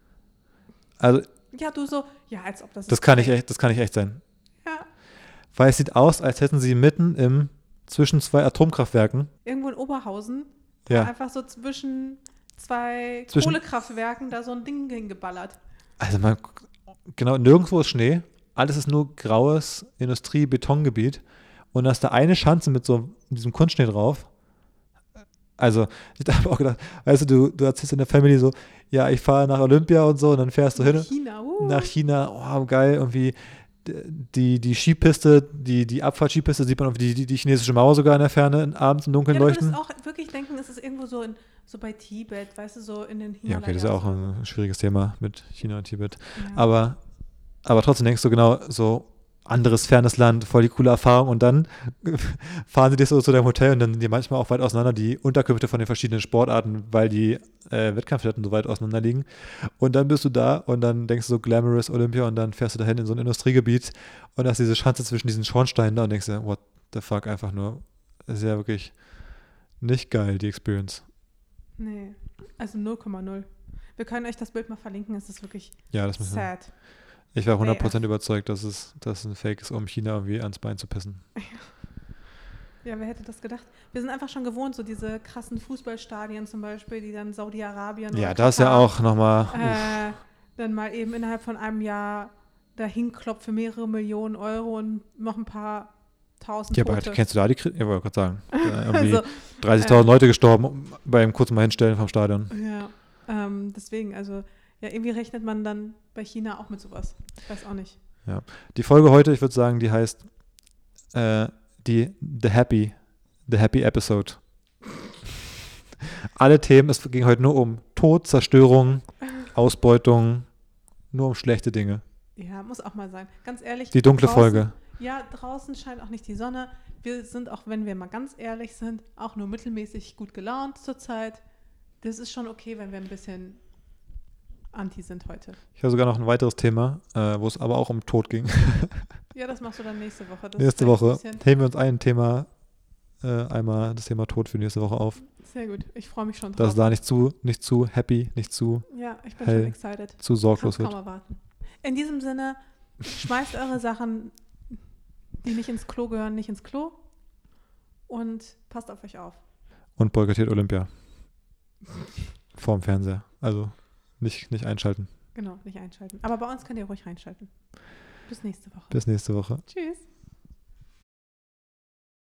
Also Ja, du so, ja, als ob das das ist kann, ich fake. echt, das kann nicht echt sein. Ja, Weil es sieht aus, als hätten sie mitten im zwischen zwei Atomkraftwerken, irgendwo in Oberhausen, da ja, einfach so zwischen zwei Zwischen- Kohlekraftwerken da so ein Ding hingeballert. also man, genau, nirgendwo ist Schnee, alles ist nur graues Industrie-Betongebiet und da ist da eine Schanze mit so diesem Kunstschnee drauf. Also, ich habe auch gedacht, weißt du, du, du erzählst in der Family so, ja, ich fahre nach Olympia und so und dann fährst du hin China, uh. nach China, oh, geil, irgendwie die, die Skipiste, die, die Abfahrtskipiste, sieht man auf die, die, die chinesische Mauer sogar in der Ferne, abends im Dunkeln Ja, du leuchten. würdest auch wirklich denken, es ist irgendwo so, in, so bei Tibet, weißt du, so in den Ja, okay, das ist ja auch Himalaya. ein schwieriges Thema mit China und Tibet. Ja. Aber, aber trotzdem denkst du genau, so anderes, fernes Land, voll die coole Erfahrung und dann fahren sie dich so zu deinem Hotel und dann sind die manchmal auch weit auseinander, die Unterkünfte von den verschiedenen Sportarten, weil die äh, Wettkampfstätten so weit auseinander liegen. Und dann bist du da und dann denkst du so glamorous Olympia und dann fährst du dahin in so ein Industriegebiet und hast diese Schanze zwischen diesen Schornsteinen da und denkst dir, what the fuck, einfach nur, das ist ja wirklich nicht geil, die Experience. Nee, also null Komma null. Wir können euch das Bild mal verlinken, es ist wirklich Ja, das müssen wir. sad. Ich war hundert Prozent überzeugt, dass es, dass es ein Fake ist, um China irgendwie ans Bein zu pissen. Ja, wer hätte das gedacht? Wir sind einfach schon gewohnt, so diese krassen Fußballstadien zum Beispiel, die dann Saudi-Arabien Ja, oder das ist ja Katar, auch nochmal. äh, dann mal eben innerhalb von einem Jahr dahin klopft für mehrere Millionen Euro und noch ein paar tausend Ja, aber Tote. kennst du da die Kritik? Ja, wollte gerade sagen. Da irgendwie Also, dreißigtausend Leute gestorben beim kurzen Mal hinstellen vom Stadion. Ja, ähm, deswegen, also ja, irgendwie rechnet man dann bei China auch mit sowas. Ich weiß auch nicht. Die Folge heute, ich würde sagen, die heißt äh, die The Happy, The Happy Episode. Alle Themen, es ging heute nur um Tod, Zerstörung, Ausbeutung, nur um schlechte Dinge. Ja, muss auch mal sein. Ganz ehrlich. Die dunkle draußen, Folge. Ja, draußen scheint auch nicht die Sonne. Wir sind, auch wenn wir mal ganz ehrlich sind, auch nur mittelmäßig gut gelaunt zurzeit. Das ist schon okay, wenn wir ein bisschen anti sind heute. Ich habe sogar noch ein weiteres Thema, äh, wo es aber auch um Tod ging. Ja, das machst du dann nächste Woche. Das nächste ist vielleicht Woche ein bisschen- heben wir uns ein Thema, äh, einmal das Thema Tod für nächste Woche auf. Sehr gut. Ich freue mich schon Dass drauf. es da nicht zu, nicht zu happy, nicht zu, Ja, ich bin hell schon excited. zu sorglos Kann's wird. kaum erwarten. In diesem Sinne, schmeißt eure Sachen, die nicht ins Klo gehören, nicht ins Klo und passt auf euch auf. Und boykottiert Olympia. Vorm Fernseher. Also nicht, nicht einschalten. Genau, nicht einschalten. Aber bei uns könnt ihr ruhig reinschalten. Bis nächste Woche. Bis nächste Woche. Tschüss.